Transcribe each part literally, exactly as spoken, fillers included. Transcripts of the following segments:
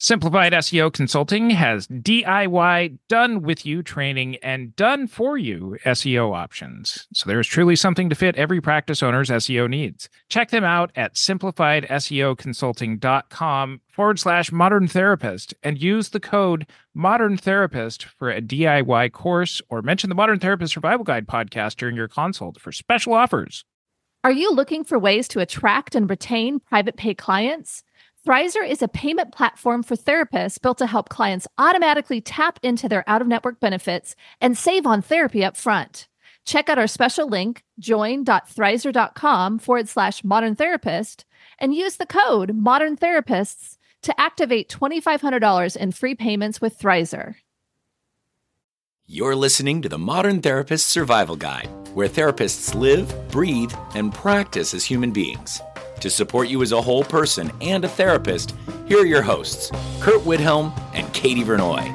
Simplified S E O Consulting has D I Y, done-with-you training and done-for-you S E O options. So there is truly something to fit every practice owner's S E O needs. Check them out at simplifiedseoconsulting.com forward slash modern therapist and use the code modern therapist for a D I Y course or mention the Modern Therapist Survival Guide podcast during your consult for special offers. Are you looking for ways to attract and retain private pay clients? Thrizer is a payment platform for therapists built to help clients automatically tap into their out-of-network benefits and save on therapy up front. Check out our special link, join.thrizer.com forward slash modern therapist, and use the code modern therapists to activate two thousand five hundred dollars in free payments with Thrizer. You're listening to the Modern Therapist Survival Guide, where therapists live, breathe, and practice as human beings. To support you as a whole person and a therapist, here are your hosts, Kurt Widhelm and Katie Vernoy.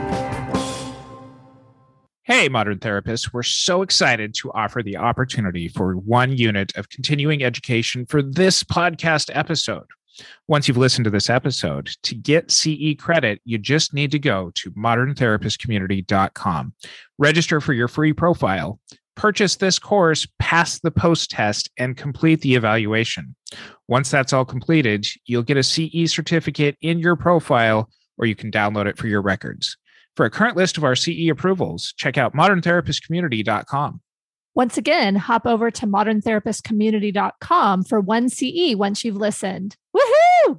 Hey, Modern Therapists, we're so excited to offer the opportunity for one unit of continuing education for this podcast episode. Once you've listened to this episode, to get C E credit, you just need to go to modern therapist community dot com, register for your free profile, purchase this course, pass the post test, and complete the evaluation. Once that's all completed, you'll get a C E certificate in your profile, or you can download it for your records. For a current list of our C E approvals, check out modern therapist community dot com. Once again, hop over to modern therapist community dot com for one C E once you've listened. Woohoo!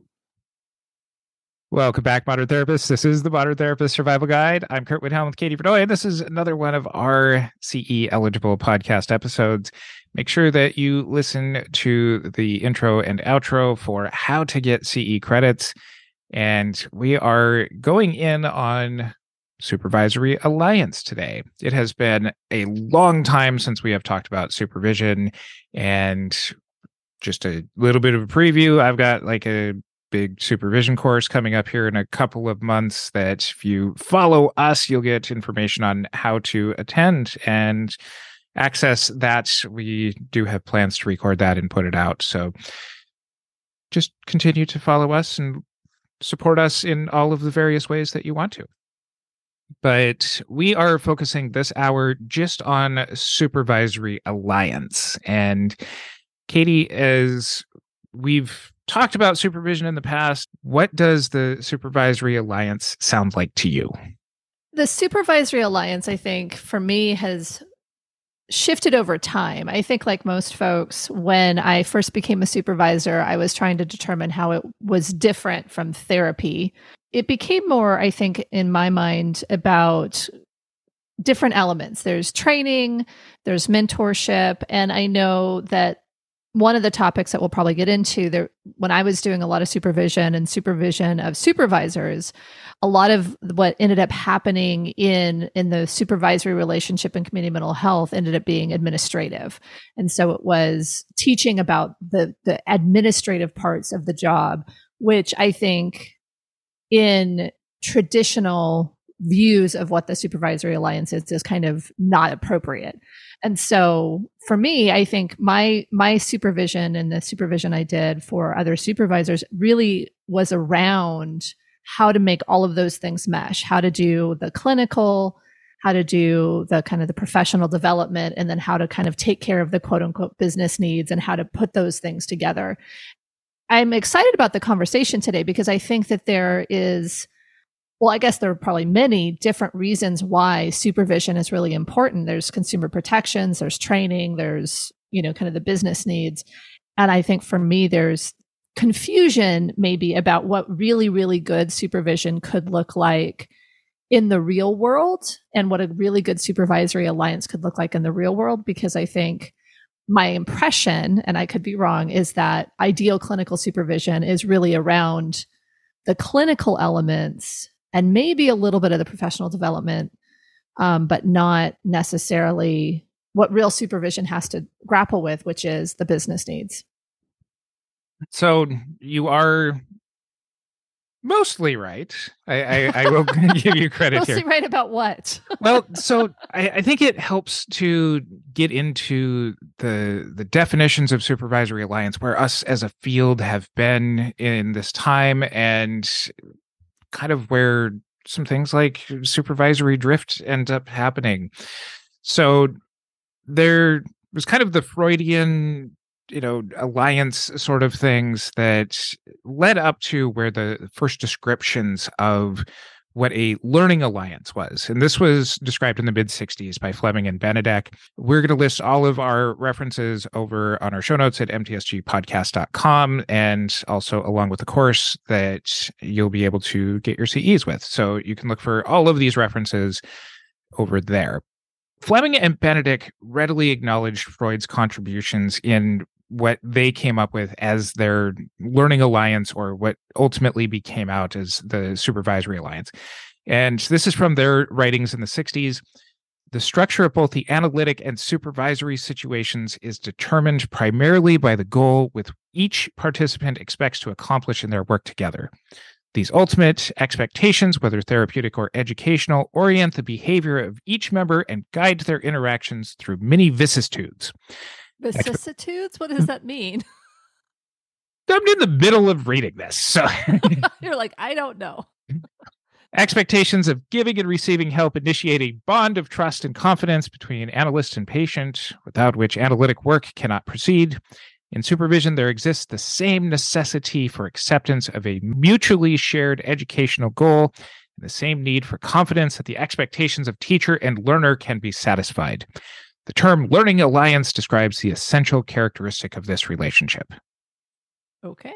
Welcome back, Modern Therapists. This is the Modern Therapist Survival Guide. I'm Kurt Widhelm with Katie Vernoy, and this is another one of our C E-eligible podcast episodes. Make sure that you listen to the intro and outro for how to get C E credits. And we are going in on Supervisory Alliance today. It has been a long time since we have talked about supervision, and just a little bit of a preview. I've got like a big supervision course coming up here in a couple of months that if you follow us, you'll get information on how to attend and access that. We do have plans to record that and put it out. So just continue to follow us and support us in all of the various ways that you want to. But we are focusing this hour just on Supervisory Alliance. And Katie, as we've talked about supervision in the past, what does the Supervisory Alliance sound like to you? The Supervisory Alliance, I think, for me, has shifted over time. I think like most folks, when I first became a supervisor, I was trying to determine how it was different from therapy. It became more, I think, in my mind, about different elements. There's training, there's mentorship, and I know that one of the topics that we'll probably get into there, when I was doing a lot of supervision and supervision of supervisors, a lot of what ended up happening in, in the supervisory relationship and community mental health ended up being administrative. And so it was teaching about the, the administrative parts of the job, which I think in traditional views of what the Supervisory Alliance is, is kind of not appropriate. And so for me, I think my my supervision and the supervision I did for other supervisors really was around how to make all of those things mesh, how to do the clinical, how to do the kind of the professional development, and then how to kind of take care of the quote unquote business needs and how to put those things together. I'm excited about the conversation today because I think that there is, well, I guess there are probably many different reasons why supervision is really important. There's consumer protections, there's training, there's, you know, kind of the business needs. And I think for me, there's confusion maybe about what really, really good supervision could look like in the real world and what a really good supervisory alliance could look like in the real world. Because I think my impression, and I could be wrong, is that ideal clinical supervision is really around the clinical elements and maybe a little bit of the professional development, um, but not necessarily what real supervision has to grapple with, which is the business needs. So you are mostly right. I, I, I will give you credit mostly here. Mostly right about what? Well, so I, I think it helps to get into the the definitions of Supervisory Alliance, where us as a field have been in this time, and kind of where some things like supervisory drift end up happening. So there was kind of the Freudian, you know, alliance sort of things that led up to where the first descriptions of what a learning alliance was. And this was described in the mid sixties by Fleming and Benedek. We're going to list all of our references over on our show notes at m t s g podcast dot com, and also along with the course that you'll be able to get your C Es with. So you can look for all of these references over there. Fleming and Benedek readily acknowledged Freud's contributions in what they came up with as their learning alliance, or what ultimately became out as the supervisory alliance. And this is from their writings in the sixties. The structure of both the analytic and supervisory situations is determined primarily by the goal with each participant expects to accomplish in their work together. These ultimate expectations, whether therapeutic or educational, orient the behavior of each member and guide their interactions through many vicissitudes. Vicissitudes? What does that mean? I'm in the middle of reading this. So you're like, I don't know. Expectations of giving and receiving help initiate a bond of trust and confidence between analyst and patient, without which analytic work cannot proceed. In supervision, there exists the same necessity for acceptance of a mutually shared educational goal, and the same need for confidence that the expectations of teacher and learner can be satisfied. The term learning alliance describes the essential characteristic of this relationship. Okay.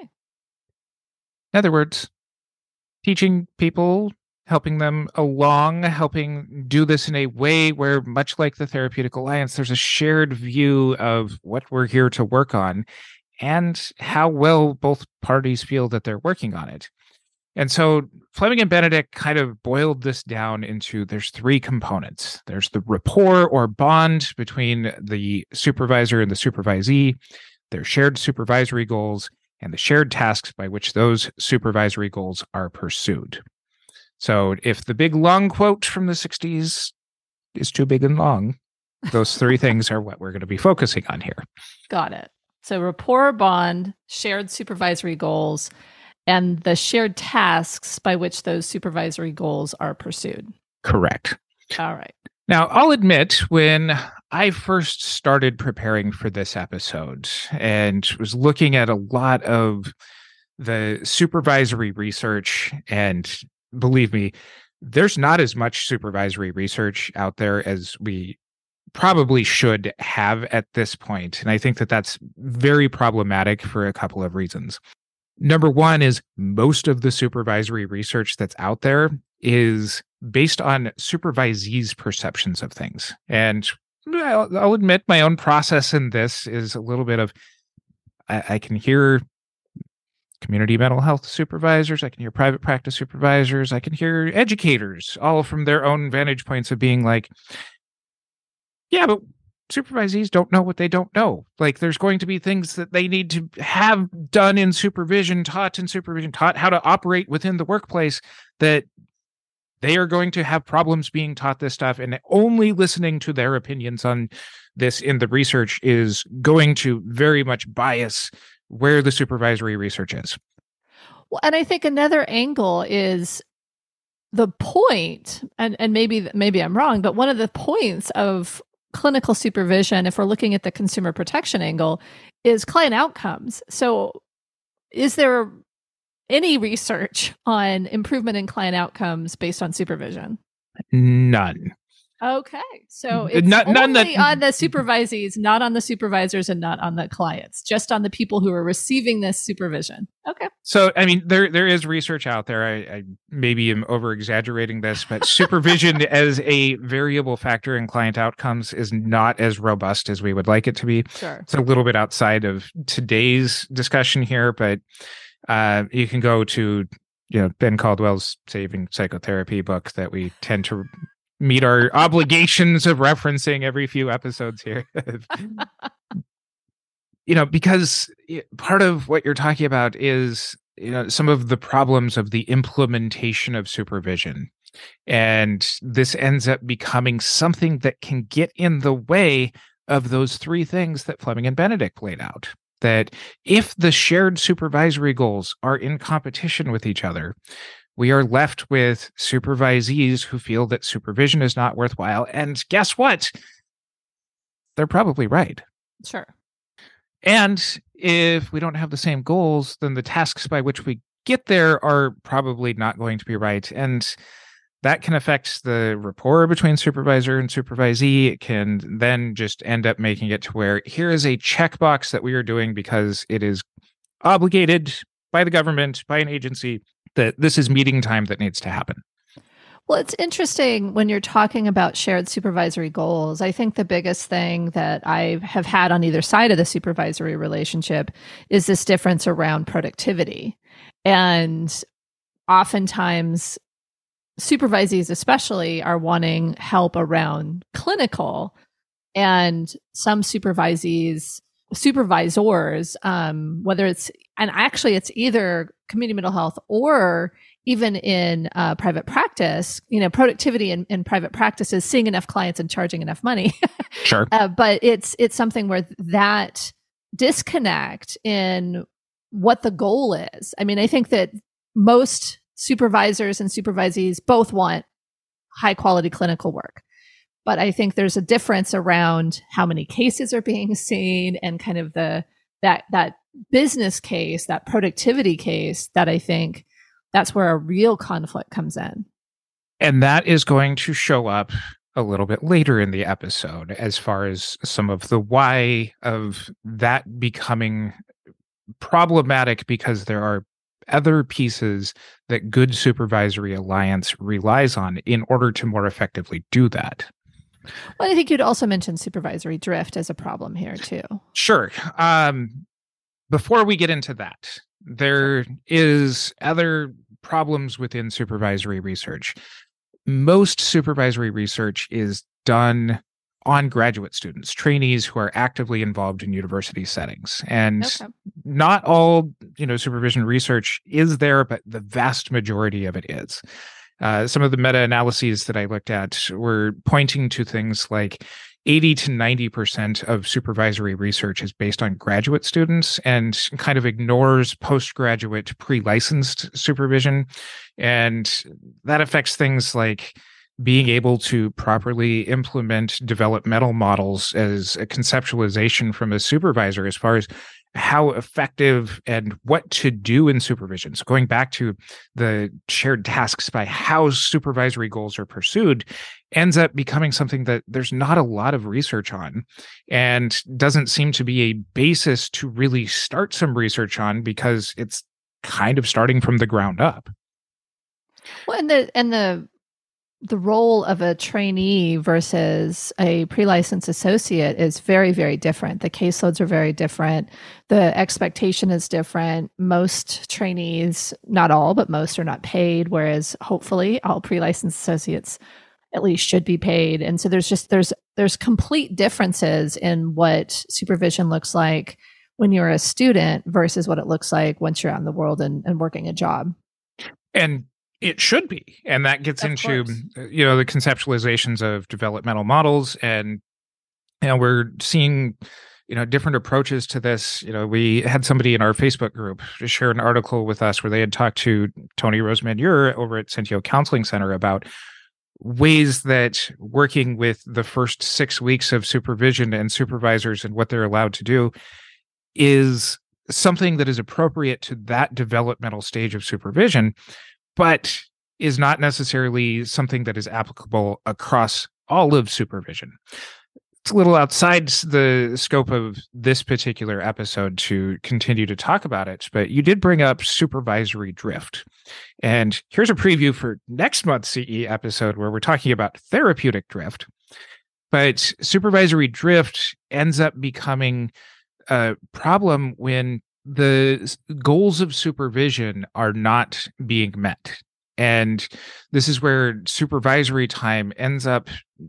In other words, teaching people, helping them along, helping do this in a way where, much like the therapeutic alliance, there's a shared view of what we're here to work on and how well both parties feel that they're working on it. And so Fleming and Benedek kind of boiled this down into there's three components. There's the rapport or bond between the supervisor and the supervisee, their shared supervisory goals, and the shared tasks by which those supervisory goals are pursued. So if the big long quote from the sixties is too big and long, those three things are what we're going to be focusing on here. Got it. So rapport, bond, shared supervisory goals, and the shared tasks by which those supervisory goals are pursued. Correct. All right. Now, I'll admit, when I first started preparing for this episode and was looking at a lot of the supervisory research, and believe me, there's not as much supervisory research out there as we probably should have at this point. And I think that that's very problematic for a couple of reasons. Number one is most of the supervisory research that's out there is based on supervisees' perceptions of things. And I'll, I'll admit my own process in this is a little bit of, I, I can hear community mental health supervisors, I can hear private practice supervisors, I can hear educators, all from their own vantage points of being like, yeah, but supervisees don't know what they don't know. Like, there's going to be things that they need to have done in supervision, taught in supervision, taught how to operate within the workplace, that they are going to have problems being taught this stuff, and only listening to their opinions on this in the research is going to very much bias where the supervisory research is. Well, and I think another angle is the point, and, and maybe maybe I'm wrong, but one of the points of clinical supervision, if we're looking at the consumer protection angle, is client outcomes. So is there any research on improvement in client outcomes based on supervision? None. Okay. So it's Not, only none that, on the supervisees, not on the supervisors, and not on the clients, just on the people who are receiving this supervision. Okay. So, I mean, there there is research out there. I, I maybe am over-exaggerating this, but supervision as a variable factor in client outcomes is not as robust as we would like it to be. Sure. It's a little bit outside of today's discussion here, but uh, you can go to, you know, Ben Caldwell's Saving Psychotherapy book that we tend to meet our obligations of referencing every few episodes here. You know, because part of what you're talking about is, you know, some of the problems of the implementation of supervision. And this ends up becoming something that can get in the way of those three things that Fleming and Benedek laid out. That if the shared supervisory goals are in competition with each other, we are left with supervisees who feel that supervision is not worthwhile. And guess what? They're probably right. Sure. And if we don't have the same goals, then the tasks by which we get there are probably not going to be right. And that can affect the rapport between supervisor and supervisee. It can then just end up making it to where here is a checkbox that we are doing because it is obligated by the government, by an agency, that this is meeting time that needs to happen. Well, it's interesting when you're talking about shared supervisory goals. I think the biggest thing that I have had on either side of the supervisory relationship is this difference around productivity. And oftentimes, supervisees especially are wanting help around clinical, and some supervisees, supervisors, um, whether it's, and actually it's either community mental health or even in uh, private practice, you know, productivity in, in private practice is seeing enough clients and charging enough money. Sure. Uh, but it's it's something where that disconnect in what the goal is. I mean, I think that most supervisors and supervisees both want high quality clinical work. But I think there's a difference around how many cases are being seen and kind of the that that business case, that productivity case, that I think that's where a real conflict comes in. And that is going to show up a little bit later in the episode as far as some of the why of that becoming problematic, because there are other pieces that good supervisory alliance relies on in order to more effectively do that. Well, I think you'd also mention supervisory drift as a problem here too. Sure. Um, before we get into that, there is other problems within supervisory research. Most supervisory research is done on graduate students, trainees who are actively involved in university settings. And okay. Not all, you know, supervision research is there, but the vast majority of it is. Uh, some of the meta-analyses that I looked at were pointing to things like eighty to ninety percent of supervisory research is based on graduate students and kind of ignores postgraduate pre-licensed supervision. And that affects things like being able to properly implement developmental models as a conceptualization from a supervisor as far as how effective and what to do in supervision. So going back to the shared tasks by how supervisory goals are pursued ends up becoming something that there's not a lot of research on and doesn't seem to be a basis to really start some research on because it's kind of starting from the ground up. Well, and the, and the, the role of a trainee versus a pre-licensed associate is very, very different. The caseloads are very different. The expectation is different. Most trainees, not all, but most are not paid, whereas hopefully all pre-licensed associates at least should be paid. And so there's just, there's, there's complete differences in what supervision looks like when you're a student versus what it looks like once you're out in the world and, and working a job. And it should be. And that gets of into, course. you know, the conceptualizations of developmental models. And, you know, we're seeing, you know, different approaches to this. You know, we had somebody in our Facebook group share an article with us where they had talked to Tony Rosemanier over at Centio Counseling Center about ways that working with the first six weeks of supervision and supervisors and what they're allowed to do is something that is appropriate to that developmental stage of supervision, but is not necessarily something that is applicable across all of supervision. It's a little outside the scope of this particular episode to continue to talk about it, but you did bring up supervisory drift. And here's a preview for next month's C E episode where we're talking about therapeutic drift. But supervisory drift ends up becoming a problem when the goals of supervision are not being met. And this is where supervisory time ends up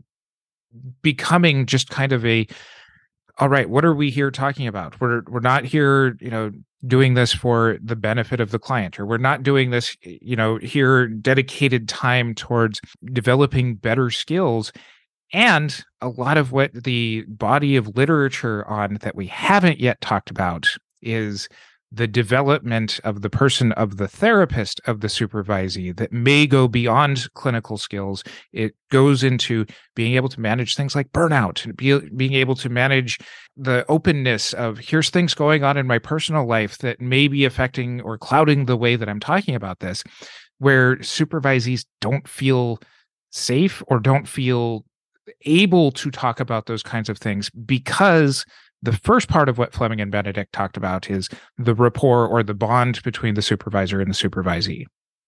becoming just kind of a, all right, what are we here talking about? We're we're not here, you know, doing this for the benefit of the client, or we're not doing this, you know, here dedicated time towards developing better skills. And a lot of what the body of literature on that we haven't yet talked about is the development of the person, of the therapist, of the supervisee that may go beyond clinical skills. It goes into being able to manage things like burnout, and be, being able to manage the openness of, here's things going on in my personal life that may be affecting or clouding the way that I'm talking about this, where supervisees don't feel safe or don't feel able to talk about those kinds of things, because the first part of what Fleming and Benedict talked about is the rapport or the bond between the supervisor and the supervisee.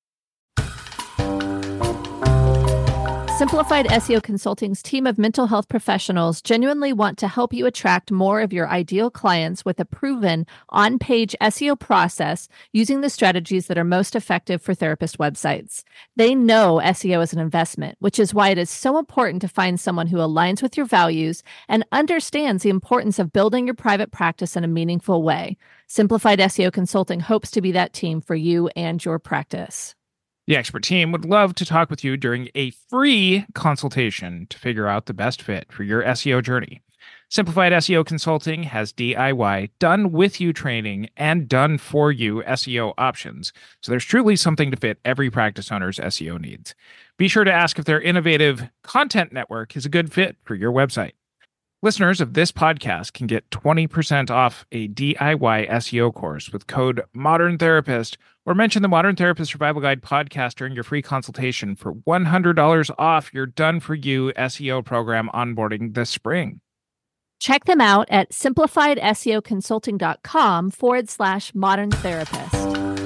Simplified S E O Consulting's team of mental health professionals genuinely want to help you attract more of your ideal clients with a proven on-page S E O process using the strategies that are most effective for therapist websites. They know S E O is an investment, which is why it is so important to find someone who aligns with your values and understands the importance of building your private practice in a meaningful way. Simplified S E O Consulting hopes to be that team for you and your practice. The expert team would love to talk with you during a free consultation to figure out the best fit for your S E O journey. Simplified S E O Consulting has D I Y, done-with-you training and done-for-you S E O options, so there's truly something to fit every practice owner's S E O needs. Be sure to ask if their innovative content network is a good fit for your website. Listeners of this podcast can get twenty percent off a D I Y S E O course with code Modern Therapist, or mention the Modern Therapist Survival Guide podcast during your free consultation for one hundred dollars off your done-for-you S E O program onboarding this spring. Check them out at simplifiedseoconsulting.com forward slash modern therapist.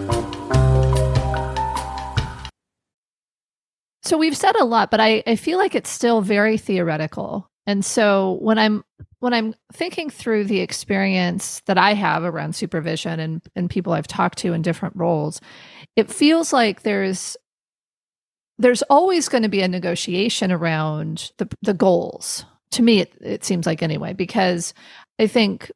So we've said a lot, but I, I feel like it's still very theoretical. And so when I'm when I'm thinking through the experience that I have around supervision and, and people I've talked to in different roles, it feels like there's there's always going to be a negotiation around the the goals. To me, it, it seems like anyway, because I think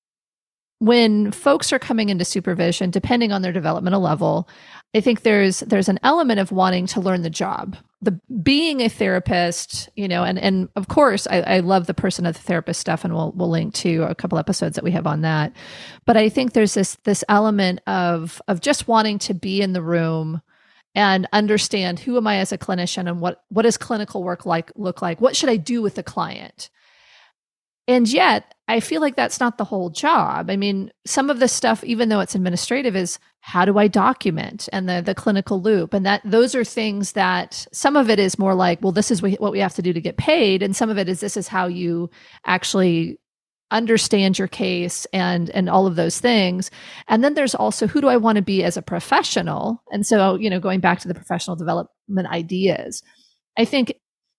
when folks are coming into supervision, depending on their developmental level, I think there's there's an element of wanting to learn the job. The being a therapist, you know, and and of course, I, I love the person of the therapist stuff, and we'll we'll link to a couple episodes that we have on that. But I think there's this this element of of just wanting to be in the room and understand, who am I as a clinician, and what what does clinical work like look like? What should I do with the client? And yet, I feel like that's not the whole job. I mean, some of the stuff, even though it's administrative, is how do I document, and the the clinical loop, and that those are things that some of it is more like, well, this is what we have to do to get paid, and some of it is this is how you actually understand your case and and all of those things. And then there's also, who do I want to be as a professional? And so, you know, going back to the professional development ideas, I think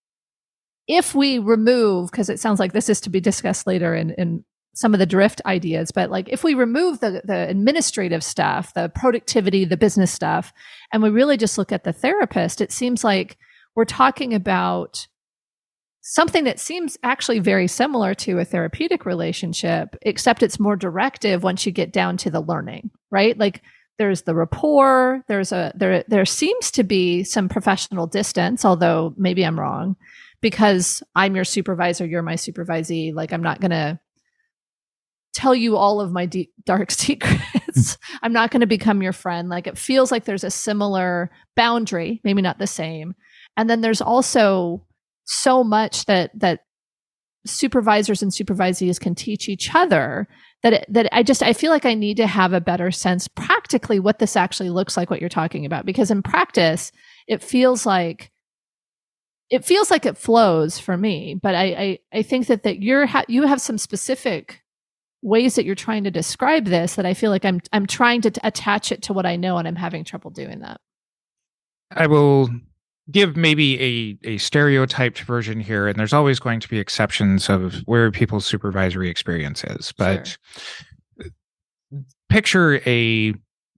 if we remove, because it sounds like this is to be discussed later in, in some of the drift ideas, but like if we remove the, the administrative stuff, the productivity, the business stuff, and we really just look at the therapist, it seems like we're talking about something that seems actually very similar to a therapeutic relationship, except it's more directive once you get down to the learning, right? Like there's the rapport, there's a there there seems to be some professional distance, although maybe I'm wrong, because I'm your supervisor, you're my supervisee. Like, I'm not going to tell you all of my deep, dark secrets. I'm not going to become your friend. Like, it feels like there's a similar boundary, maybe not the same. And then there's also so much that that supervisors and supervisees can teach each other that it, that I just I feel like I need to have a better sense practically what this actually looks like, what you're talking about, because in practice it feels like it feels like it flows for me, but I I, I think that that you're ha- you have some specific ways that you're trying to describe this that I feel like I'm I'm trying to t- attach it to what I know, and I'm having trouble doing that. I will give maybe a, a stereotyped version here, and there's always going to be exceptions of where people's supervisory experience is. But sure. Picture a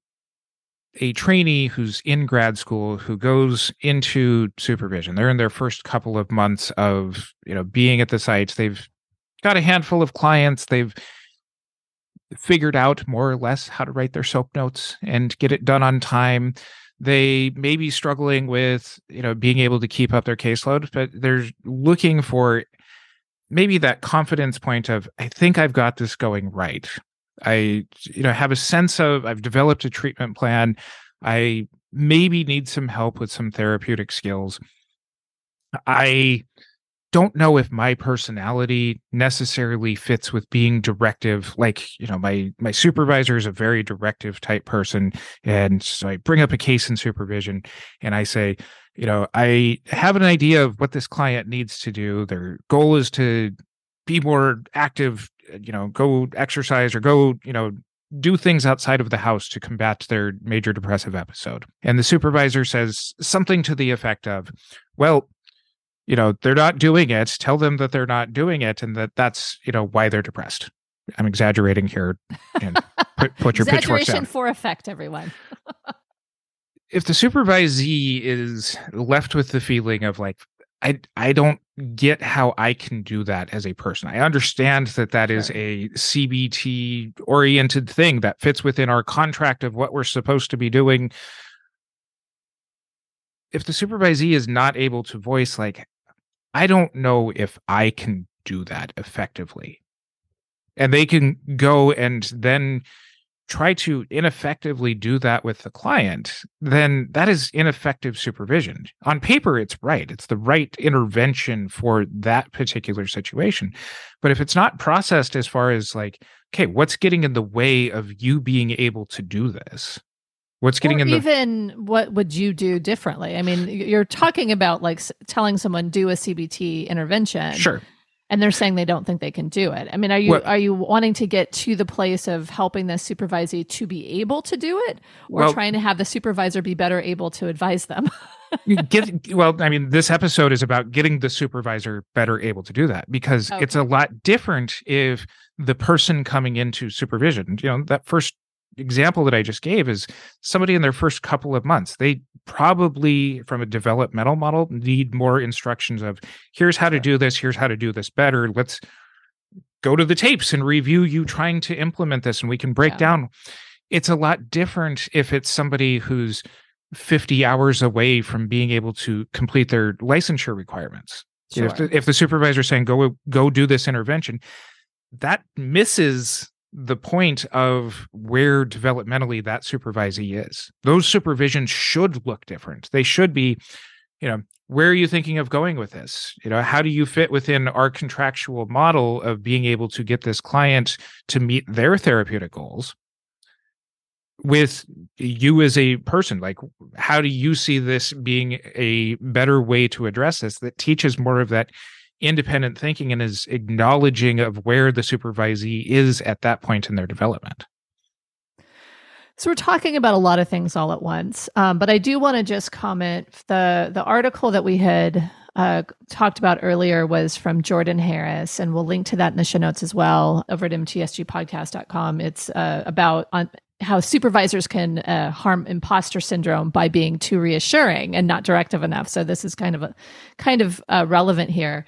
a trainee who's in grad school who goes into supervision. They're in their first couple of months of, you know, being at the sites. They've got a handful of clients. They've figured out more or less how to write their SOAP notes and get it done on time. They may be struggling with, you know, being able to keep up their caseload, but they're looking for maybe that confidence point of, I think I've got this going right. I, you know, have a sense of, I've developed a treatment plan. I maybe need some help with some therapeutic skills. I don't know if my personality necessarily fits with being directive. Like, you know, my my supervisor is a very directive type person. And so I bring up a case in supervision and I say, you know, I have an idea of what this client needs to do. Their goal is to be more active, you know, go exercise or go, you know, do things outside of the house to combat their major depressive episode. And the supervisor says something to the effect of, well, you know, they're not doing it. Tell them that they're not doing it and that that's, you know, why they're depressed. I'm exaggerating here. And put, put your pitchforks down. Exaggeration for effect, everyone. If the supervisee is left with the feeling of like, I, I don't get how I can do that as a person. I understand that that is a C B T-oriented thing that fits within our contract of what we're supposed to be doing. If the supervisee is not able to voice, like, I don't know if I can do that effectively, and they can go and then try to ineffectively do that with the client, then that is ineffective supervision. On paper, it's right. It's the right intervention for that particular situation. But if it's not processed as far as like, okay, what's getting in the way of you being able to do this? What's getting or in the even what would you do differently? I mean, you're talking about like s- telling someone do a C B T intervention. Sure. And they're saying they don't think they can do it. I mean, are you Well, are you wanting to get to the place of helping the supervisee to be able to do it, or Well- trying to have the supervisor be better able to advise them? you get well, I mean, this episode is about getting the supervisor better able to do that, because it's a Okay. lot different if the person coming into supervision, you know, that first example that I just gave is somebody in their first couple of months. They probably, from a developmental model, need more instructions of here's how to do this, here's how to do this better. Let's go to the tapes and review you trying to implement this, and we can break Yeah. down. It's a lot different if it's somebody who's fifty hours away from being able to complete their licensure requirements. Sure. If the, if the supervisor is saying go go do this intervention, that misses the point of where developmentally that supervisee is. Those supervisions should look different. They should be, you know, where are you thinking of going with this? You know, how do you fit within our contractual model of being able to get this client to meet their therapeutic goals with you as a person? Like, how do you see this being a better way to address this that teaches more of that independent thinking and is acknowledging of where the supervisee is at that point in their development? So we're talking about a lot of things all at once, um, but I do want to just comment. The the article that we had uh, talked about earlier was from Jordan Harris, and we'll link to that in the show notes as well over at m t s g podcast dot com. It's uh, about on how supervisors can uh, harm imposter syndrome by being too reassuring and not directive enough. So this is kind of a kind of uh, relevant here.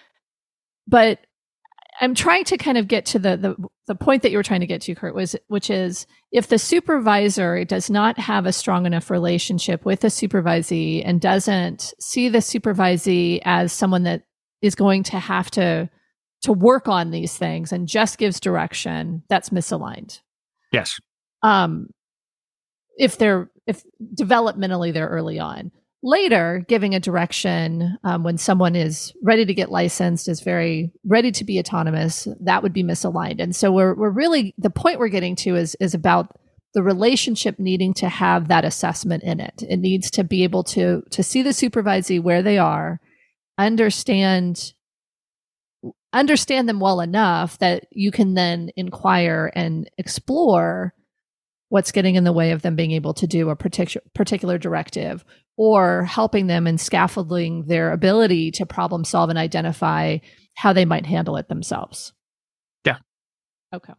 But I'm trying to kind of get to the, the the point that you were trying to get to, Kurt, was which is if the supervisor does not have a strong enough relationship with the supervisee and doesn't see the supervisee as someone that is going to have to to work on these things and just gives direction, that's misaligned. Yes. Um, if they're if developmentally they're early on. Later, giving a direction um, when someone is ready to get licensed, is very ready to be autonomous, that would be misaligned. And so we're we're really, the point we're getting to is is about the relationship needing to have that assessment in it. It needs to be able to to see the supervisee where they are, understand understand them well enough that you can then inquire and explore what's getting in the way of them being able to do a particular particular directive, or helping them in scaffolding their ability to problem solve and identify how they might handle it themselves. Yeah. Okay.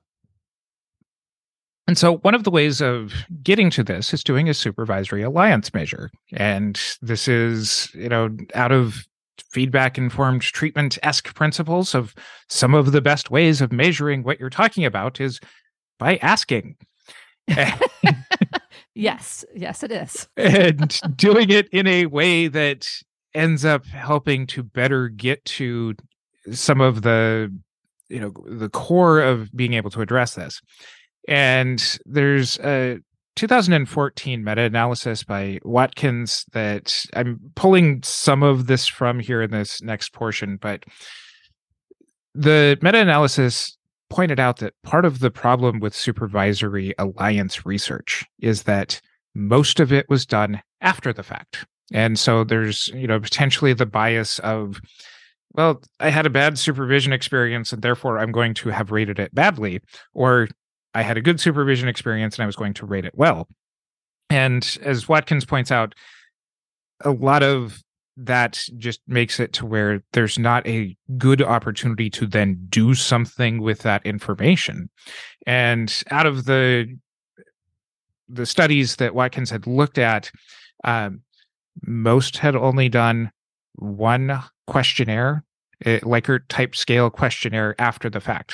And so one of the ways of getting to this is doing a supervisory alliance measure. And this is, you know, out of feedback informed treatment-esque principles of some of the best ways of measuring what you're talking about is by asking. Yes, yes, it is. And doing it in a way that ends up helping to better get to some of the, you know, the core of being able to address this. And there's a two thousand fourteen meta-analysis by Watkins that I'm pulling some of this from here in this next portion, but the meta-analysis pointed out that part of the problem with supervisory alliance research is that most of it was done after the fact. And so there's, you know, potentially the bias of, well, I had a bad supervision experience and therefore I'm going to have rated it badly, or I had a good supervision experience and I was going to rate it well. And as Watkins points out, a lot of that just makes it to where there's not a good opportunity to then do something with that information. And out of the the studies that Watkins had looked at, um, most had only done one questionnaire, a Likert type scale questionnaire after the fact.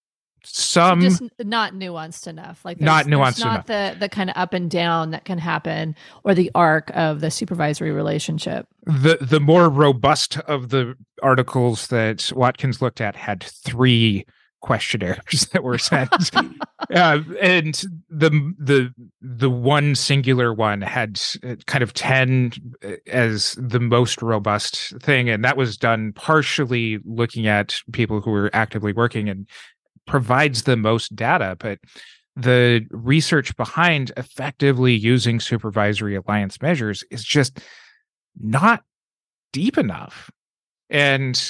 Some just not nuanced enough, like not nuanced not enough. the the kind of up and down that can happen, or the arc of the supervisory relationship. The the more robust of the articles that Watkins looked at had three questionnaires that were sent, uh, and the the the one singular one had kind of ten as the most robust thing, and that was done partially looking at people who were actively working and provides the most data, but the research behind effectively using supervisory alliance measures is just not deep enough. And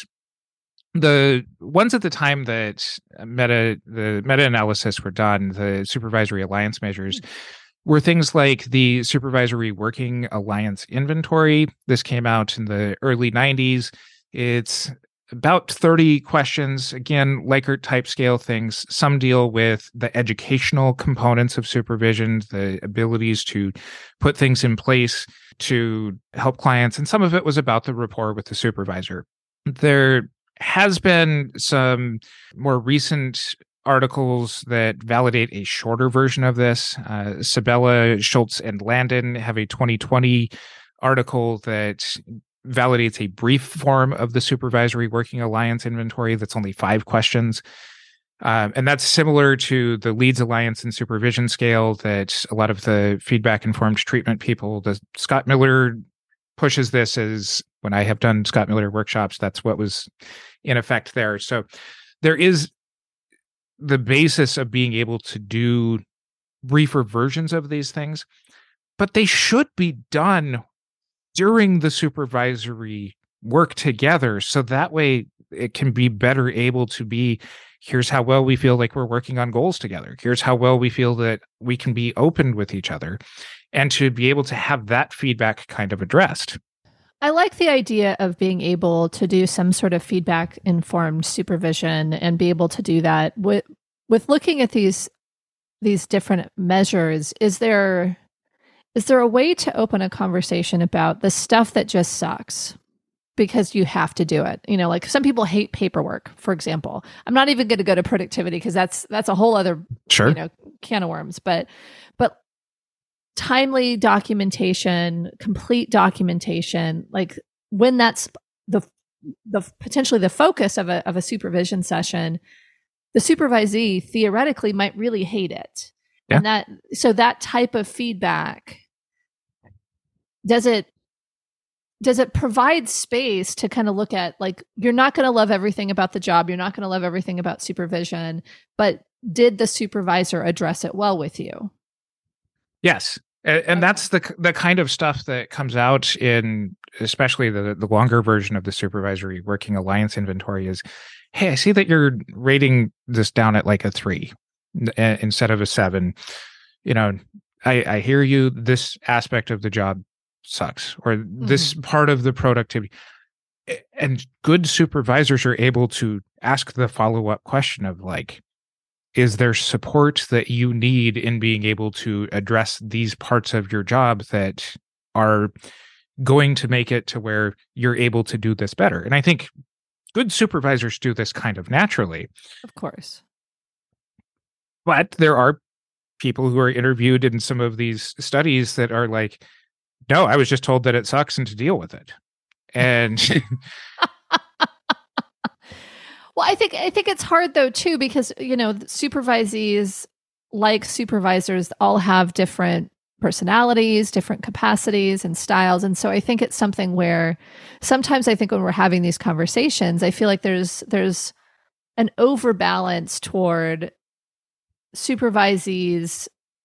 the ones at the time that meta the meta-analysis were done, the supervisory alliance measures, were things like the Supervisory Working Alliance Inventory. This came out in the early nineties. It's about thirty questions, again, Likert type scale things. Some deal with the educational components of supervision, the abilities to put things in place to help clients, and some of it was about the rapport with the supervisor. There has been some more recent articles that validate a shorter version of this. Uh, Sabella, Schultz, and Landon have a twenty twenty article that validates a brief form of the Supervisory Working Alliance Inventory that's only five questions. Um, and that's similar to the Leeds Alliance and Supervision Scale that a lot of the feedback-informed treatment people, the Scott Miller pushes this as, when I have done Scott Miller workshops, that's what was in effect there. So there is the basis of being able to do briefer versions of these things, but they should be done during the supervisory work together. So that way it can be better able to be, here's how well we feel like we're working on goals together. Here's how well we feel that we can be open with each other, and to be able to have that feedback kind of addressed. I like the idea of being able to do some sort of feedback informed supervision and be able to do that with, with looking at these, these different measures. Is there, Is there a way to open a conversation about the stuff that just sucks because you have to do it? You know, like some people hate paperwork, for example. I'm not even going to go to productivity because that's that's a whole other sure. you know can of worms. But but timely documentation, complete documentation, like when that's the the potentially the focus of a of a supervision session, the supervisee theoretically might really hate it. Yeah. And that, so that type of feedback, does it, does it provide space to kind of look at, like, you're not going to love everything about the job, you're not going to love everything about supervision, but did the supervisor address it well with you? Yes. And, and okay. that's the the kind of stuff that comes out in, especially the, the longer version of the Supervisory Working Alliance Inventory is, hey, I see that you're rating this down at like a three instead of a seven. You know, I, I hear you, this aspect of the job sucks, or mm-hmm. this part of the productivity. And good supervisors are able to ask the follow-up question of like, is there support that you need in being able to address these parts of your job that are going to make it to where you're able to do this better? And I think good supervisors do this kind of naturally. Of course. But there are people who are interviewed in some of these studies that are like, no, I was just told that it sucks and to deal with it. And well, I think I think it's hard though too, because you know supervisees like supervisors, all have different personalities, different capacities and styles. And so I think it's something where sometimes I think when we're having these conversations, I feel like there's there's an overbalance toward supervisees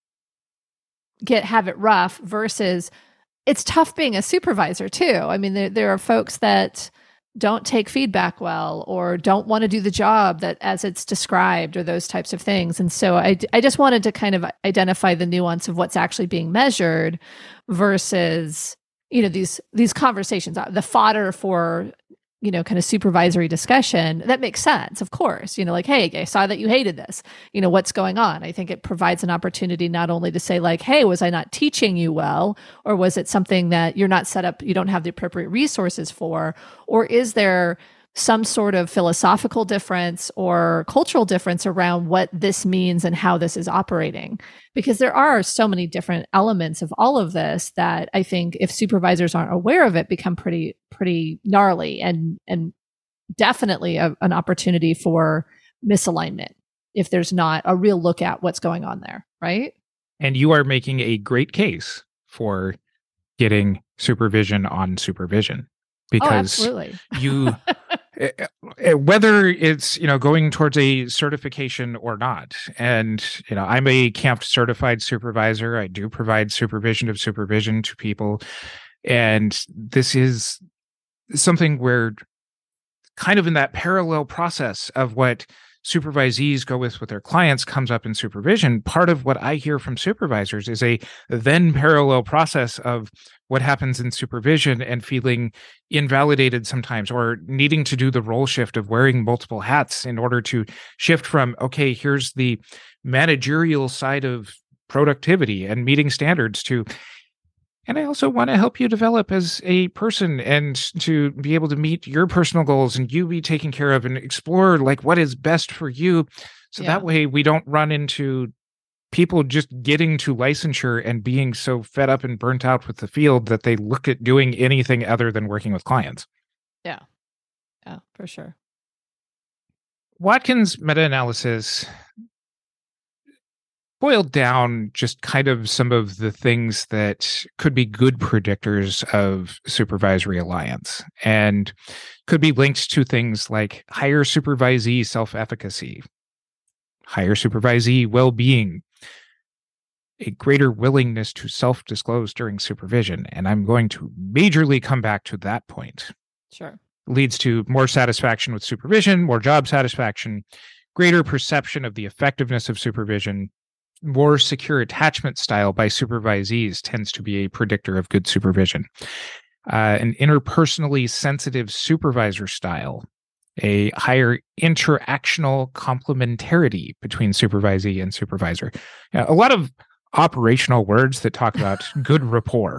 get have it rough versus it's tough being a supervisor too. I mean, there there are folks that don't take feedback well or don't want to do the job that as it's described or those types of things. And so I, I just wanted to kind of identify the nuance of what's actually being measured versus, you know, these, these conversations, the fodder for, you know, kind of supervisory discussion. That makes sense, of course, you know, like, hey, I saw that you hated this, you know, what's going on? I think it provides an opportunity not only to say like, hey, was I not teaching you well? Or was it something that you're not set up, you don't have the appropriate resources for? Or is there some sort of philosophical difference or cultural difference around what this means and how this is operating? Because there are so many different elements of all of this that I think if supervisors aren't aware of it, become pretty, pretty gnarly and, and definitely a, an opportunity for misalignment if there's not a real look at what's going on there, right? And you are making a great case for getting supervision on supervision. Because oh, absolutely. you, whether it's, you know, going towards a certification or not, and, you know, I'm a C A M P certified supervisor. I do provide supervision of supervision to people. And this is something where kind of in that parallel process of what supervisees go with with their clients comes up in supervision. Part of what I hear from supervisors is a then parallel process of what happens in supervision and feeling invalidated sometimes or needing to do the role shift of wearing multiple hats in order to shift from, okay, here's the managerial side of productivity and meeting standards to, and I also want to help you develop as a person and to be able to meet your personal goals and you be taken care of and explore like what is best for you. So yeah. That way we don't run into people just getting to licensure and being so fed up and burnt out with the field that they look at doing anything other than working with clients. Yeah. Yeah, for sure. Watkins' meta-analysis boiled down just kind of some of the things that could be good predictors of supervisory alliance and could be linked to things like higher supervisee self-efficacy, higher supervisee well-being, a greater willingness to self-disclose during supervision. And I'm going to majorly come back to that point. Sure. Leads to more satisfaction with supervision, more job satisfaction, greater perception of the effectiveness of supervision, more secure attachment style by supervisees tends to be a predictor of good supervision. Uh, an interpersonally sensitive supervisor style, a higher interactional complementarity between supervisee and supervisor. Uh, a lot of operational words that talk about good rapport.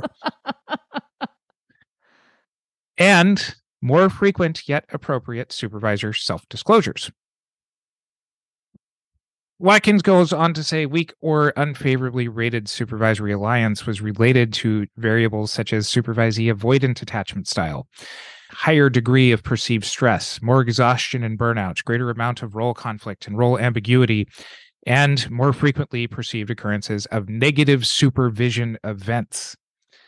And more frequent yet appropriate supervisor self-disclosures. Watkins goes on to say weak or unfavorably rated supervisory alliance was related to variables such as supervisee avoidant attachment style, higher degree of perceived stress, more exhaustion and burnout, greater amount of role conflict and role ambiguity, and more frequently perceived occurrences of negative supervision events.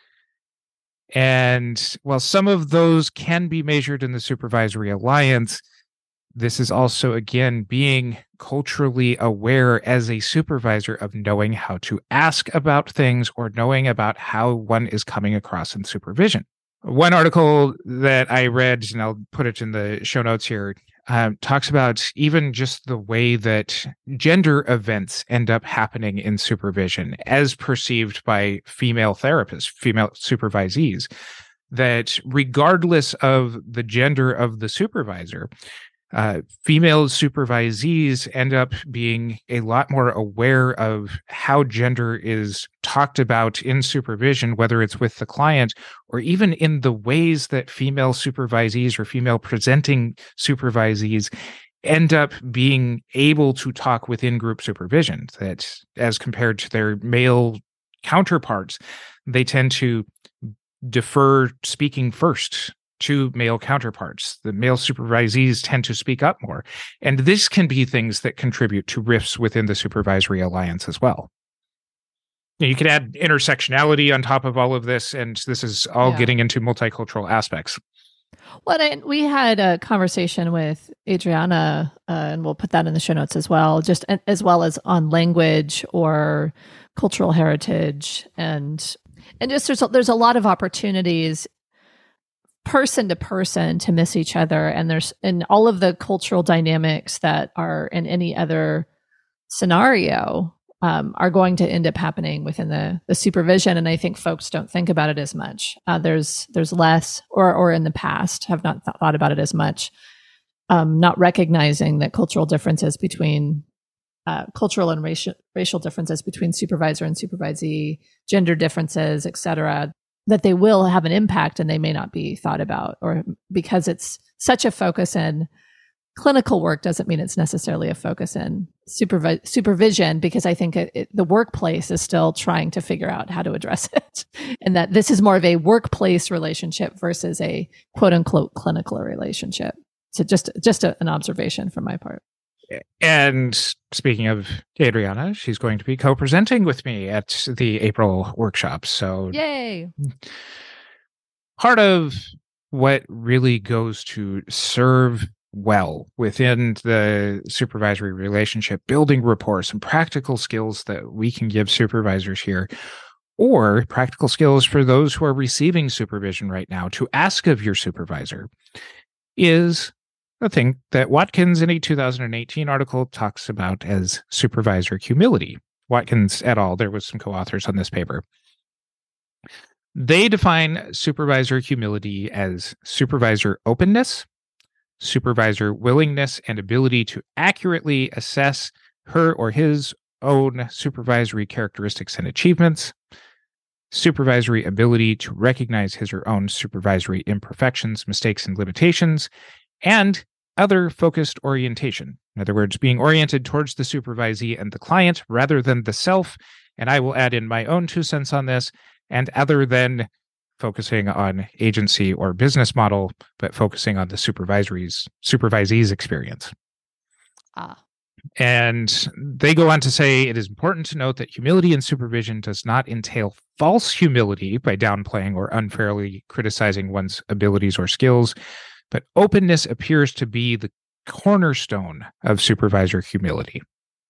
And while some of those can be measured in the supervisory alliance, this is also, again, being culturally aware as a supervisor of knowing how to ask about things or knowing about how one is coming across in supervision. One article that I read, and I'll put it in the show notes here, uh, talks about even just the way that gender events end up happening in supervision as perceived by female therapists, female supervisees, that regardless of the gender of the supervisor, Uh, female supervisees end up being a lot more aware of how gender is talked about in supervision, whether it's with the client or even in the ways that female supervisees or female presenting supervisees end up being able to talk within group supervision, that as compared to their male counterparts, they tend to defer speaking first to male counterparts. The male supervisees tend to speak up more. And this can be things that contribute to rifts within the supervisory alliance as well. You could add intersectionality on top of all of this, and this is all yeah. getting into multicultural aspects. Well, I, we had a conversation with Adriana, uh, and we'll put that in the show notes as well, just as well as on language or cultural heritage, and and just there's a, there's a lot of opportunities person to person to miss each other, and there's and all of the cultural dynamics that are in any other scenario um, are going to end up happening within the the supervision. And I think folks don't think about it as much. Uh, there's there's less, or or in the past have not th- thought about it as much, um, not recognizing that cultural differences between uh, cultural and racial racial differences between supervisor and supervisee, gender differences, et cetera, that they will have an impact and they may not be thought about, or because it's such a focus in clinical work doesn't mean it's necessarily a focus in supervi- supervision, because I think it, it, the workplace is still trying to figure out how to address it. And that this is more of a workplace relationship versus a quote unquote clinical relationship. So just, just a, an observation from my part. And speaking of Adriana, she's going to be co-presenting with me at the April workshop. So yay! Part of what really goes to serve well within the supervisory relationship, building rapport, some practical skills that we can give supervisors here, or practical skills for those who are receiving supervision right now to ask of your supervisor, is a thing that Watkins in a two thousand eighteen article talks about as supervisor humility. Watkins et al., there was some co-authors on this paper. They define supervisor humility as supervisor openness, supervisor willingness and ability to accurately assess her or his own supervisory characteristics and achievements, supervisory ability to recognize his or own supervisory imperfections, mistakes, and limitations, and other focused orientation. In other words, being oriented towards the supervisee and the client rather than the self. And I will add in my own two cents on this, and other than focusing on agency or business model, but focusing on the supervisory's supervisee's experience. Ah. And they go on to say it is important to note that humility in supervision does not entail false humility by downplaying or unfairly criticizing one's abilities or skills, but openness appears to be the cornerstone of supervisor humility.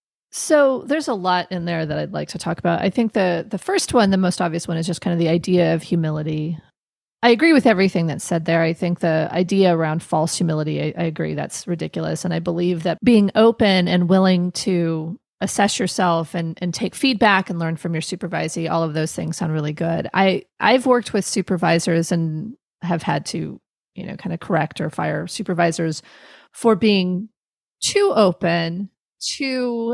So there's a lot in there that I'd like to talk about. I think the the first one, the most obvious one, is just kind of the idea of humility. I agree with everything that's said there. I think the idea around false humility, I, I agree that's ridiculous. And I believe that being open and willing to assess yourself and, and take feedback and learn from your supervisee, all of those things sound really good. I, I've worked with supervisors and have had to, you know, kind of correct or fire supervisors for being too open, too,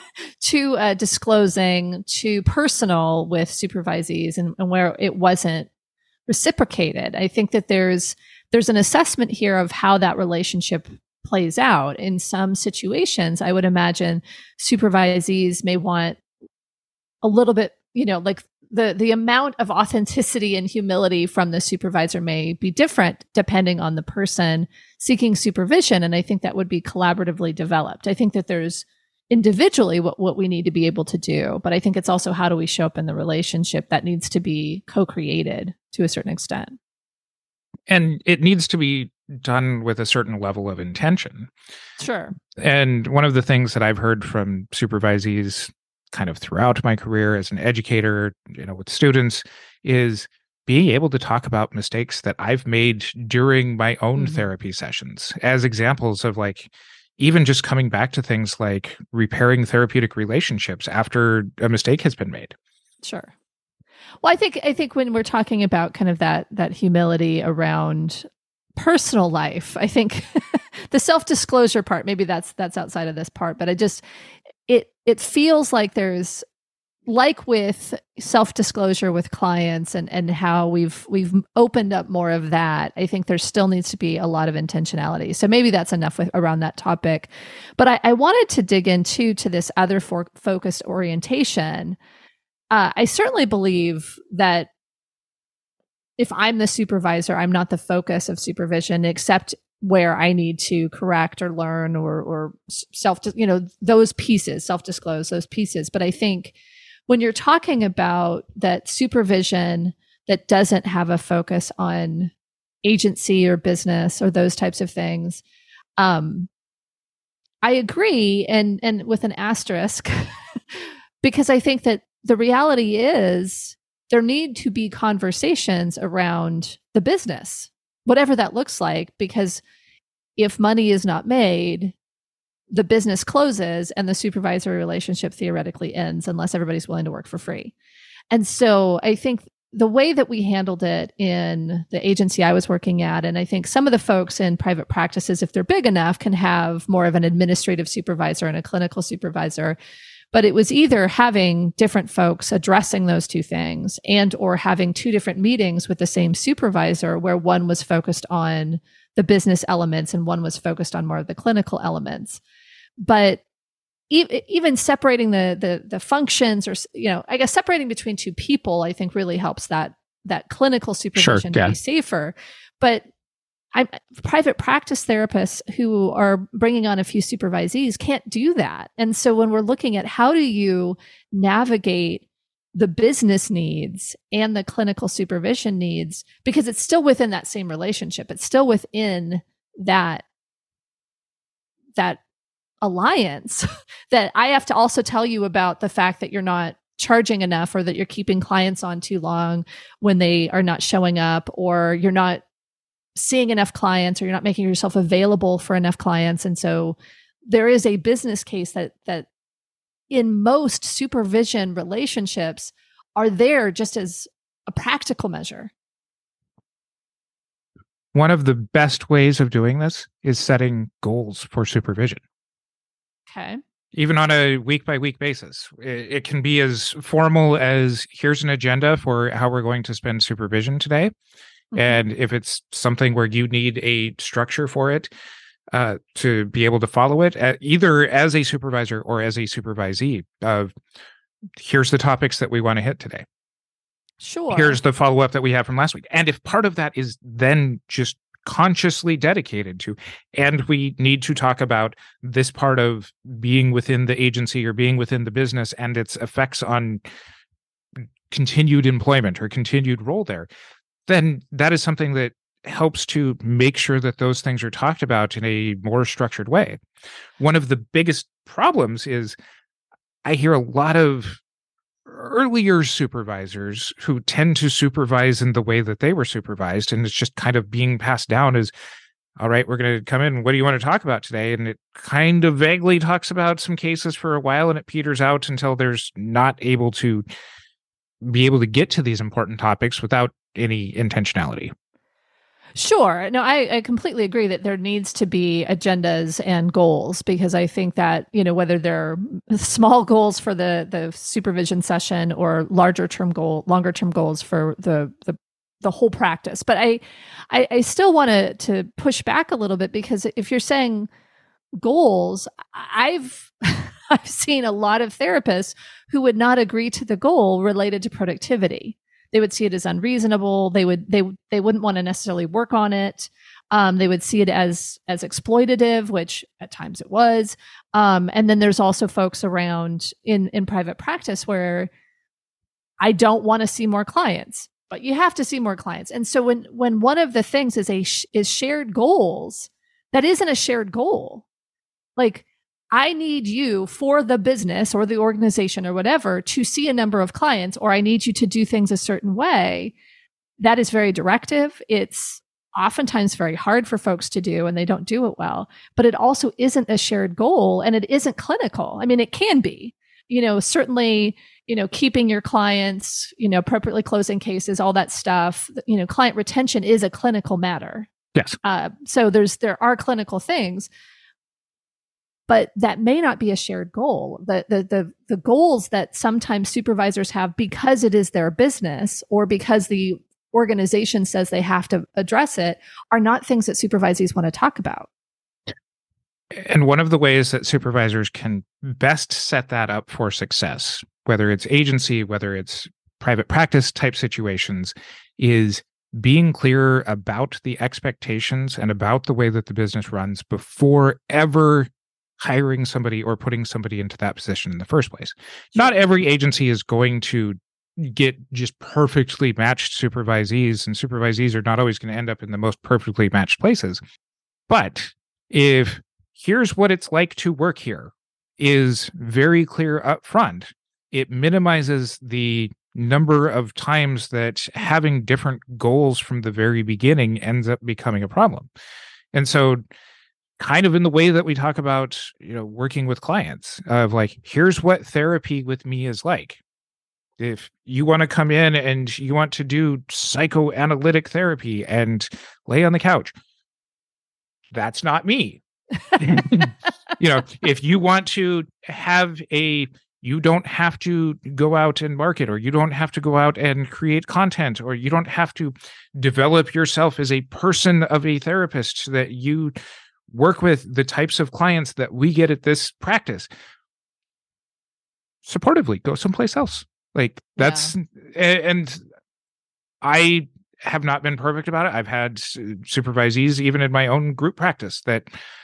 too uh, disclosing, too personal with supervisees, and, and where it wasn't reciprocated. I think that there's there's an assessment here of how that relationship plays out. In some situations, I would imagine supervisees may want a little bit, you know, like the the amount of authenticity and humility from the supervisor may be different depending on the person seeking supervision. And I think that would be collaboratively developed. I think that there's individually what, what we need to be able to do, but I think it's also how do we show up in the relationship that needs to be co-created to a certain extent. And it needs to be done with a certain level of intention. Sure. And one of the things that I've heard from supervisees kind of throughout my career as an educator, you know, with students, is being able to talk about mistakes that I've made during my own mm-hmm. therapy sessions as examples of, like, even just coming back to things like repairing therapeutic relationships after a mistake has been made. Sure. Well, I think I think when we're talking about kind of that that humility around personal life, I think the self-disclosure part, maybe that's that's outside of this part, but I just it it feels like there's, like with self-disclosure with clients and, and how we've we've opened up more of that, I think there still needs to be a lot of intentionality. So maybe that's enough with, around that topic. But I, I wanted to dig into to this other for, focused orientation. Uh, I certainly believe that if I'm the supervisor, I'm not the focus of supervision, except where I need to correct or learn or or self, you know, those pieces, self-disclose those pieces. But I think when you're talking about that supervision that doesn't have a focus on agency or business or those types of things, um, I agree, and and with an asterisk, because I think that the reality is there need to be conversations around the business, whatever that looks like, because if money is not made, the business closes and the supervisory relationship theoretically ends unless everybody's willing to work for free. And so I think the way that we handled it in the agency I was working at, and I think some of the folks in private practices, if they're big enough, can have more of an administrative supervisor and a clinical supervisor. But it was either having different folks addressing those two things and or having two different meetings with the same supervisor where one was focused on the business elements and one was focused on more of the clinical elements. But e- even separating the, the the functions, or, you know, I guess separating between two people, I think really helps that that clinical supervision Sure, yeah. to be safer. But I'm private practice therapists who are bringing on a few supervisees can't do that. And so when we're looking at how do you navigate the business needs and the clinical supervision needs, because it's still within that same relationship, it's still within that, that alliance that I have to also tell you about the fact that you're not charging enough, or that you're keeping clients on too long when they are not showing up, or you're not seeing enough clients, or you're not making yourself available for enough clients. And so there is a business case that that in most supervision relationships are there just as a practical measure. One of the best ways of doing this is setting goals for supervision. Okay. Even on a week by week basis. It, it can be as formal as here's an agenda for how we're going to spend supervision today. Mm-hmm. And if it's something where you need a structure for it uh, to be able to follow it, uh, either as a supervisor or as a supervisee, uh, here's the topics that we want to hit today. Sure. Here's the follow-up that we have from last week. And if part of that is then just consciously dedicated to, and we need to talk about this part of being within the agency or being within the business and its effects on continued employment or continued role there, then that is something that helps to make sure that those things are talked about in a more structured way. One of the biggest problems is I hear a lot of earlier supervisors who tend to supervise in the way that they were supervised, and it's just kind of being passed down as, all right, we're going to come in, what do you want to talk about today? And it kind of vaguely talks about some cases for a while, and it peters out until there's not able to be able to get to these important topics without any intentionality. Sure. No, I, I completely agree that there needs to be agendas and goals, because I think that, you know, whether they're small goals for the the supervision session or larger term goal, longer term goals for the the the whole practice. But I I, I still want to to push back a little bit, because if you're saying goals, I've I've seen a lot of therapists who would not agree to the goal related to productivity. They would see it as unreasonable. They would they they wouldn't want to necessarily work on it. Um, they would see it as as exploitative, which at times it was. Um, and then there's also folks around in in private practice where I don't want to see more clients, but you have to see more clients. And so when when one of the things is a sh- is shared goals, that isn't a shared goal. Like, I need you for the business or the organization or whatever to see a number of clients, or I need you to do things a certain way. That is very directive. It's oftentimes very hard for folks to do, and they don't do it well. But it also isn't a shared goal, and it isn't clinical. I mean, it can be, you know, certainly, you know, keeping your clients, you know, appropriately closing cases, all that stuff. You know, client retention is a clinical matter. Yes. Uh, so there's there are clinical things. But that may not be a shared goal. The, the the the goals that sometimes supervisors have because it is their business, or because the organization says they have to address it, are not things that supervisees want to talk about. And one of the ways that supervisors can best set that up for success, whether it's agency, whether it's private practice type situations, is being clear about the expectations and about the way that the business runs before ever hiring somebody or putting somebody into that position in the first place. Not every agency is going to get just perfectly matched supervisees, and supervisees are not always going to end up in the most perfectly matched places. But if here's what it's like to work here is very clear up front, it minimizes the number of times that having different goals from the very beginning ends up becoming a problem. And so kind of in the way that we talk about, you know, working with clients of like, here's what therapy with me is like. If you want to come in and you want to do psychoanalytic therapy and lay on the couch, that's not me. You know, if you want to have a, you don't have to go out and market, or you don't have to go out and create content, or you don't have to develop yourself as a person of a therapist so that you work with the types of clients that we get at this practice. Supportively, go someplace else. Like that's, yeah. And I have not been perfect about it. I've had supervisees, even in my own group practice, that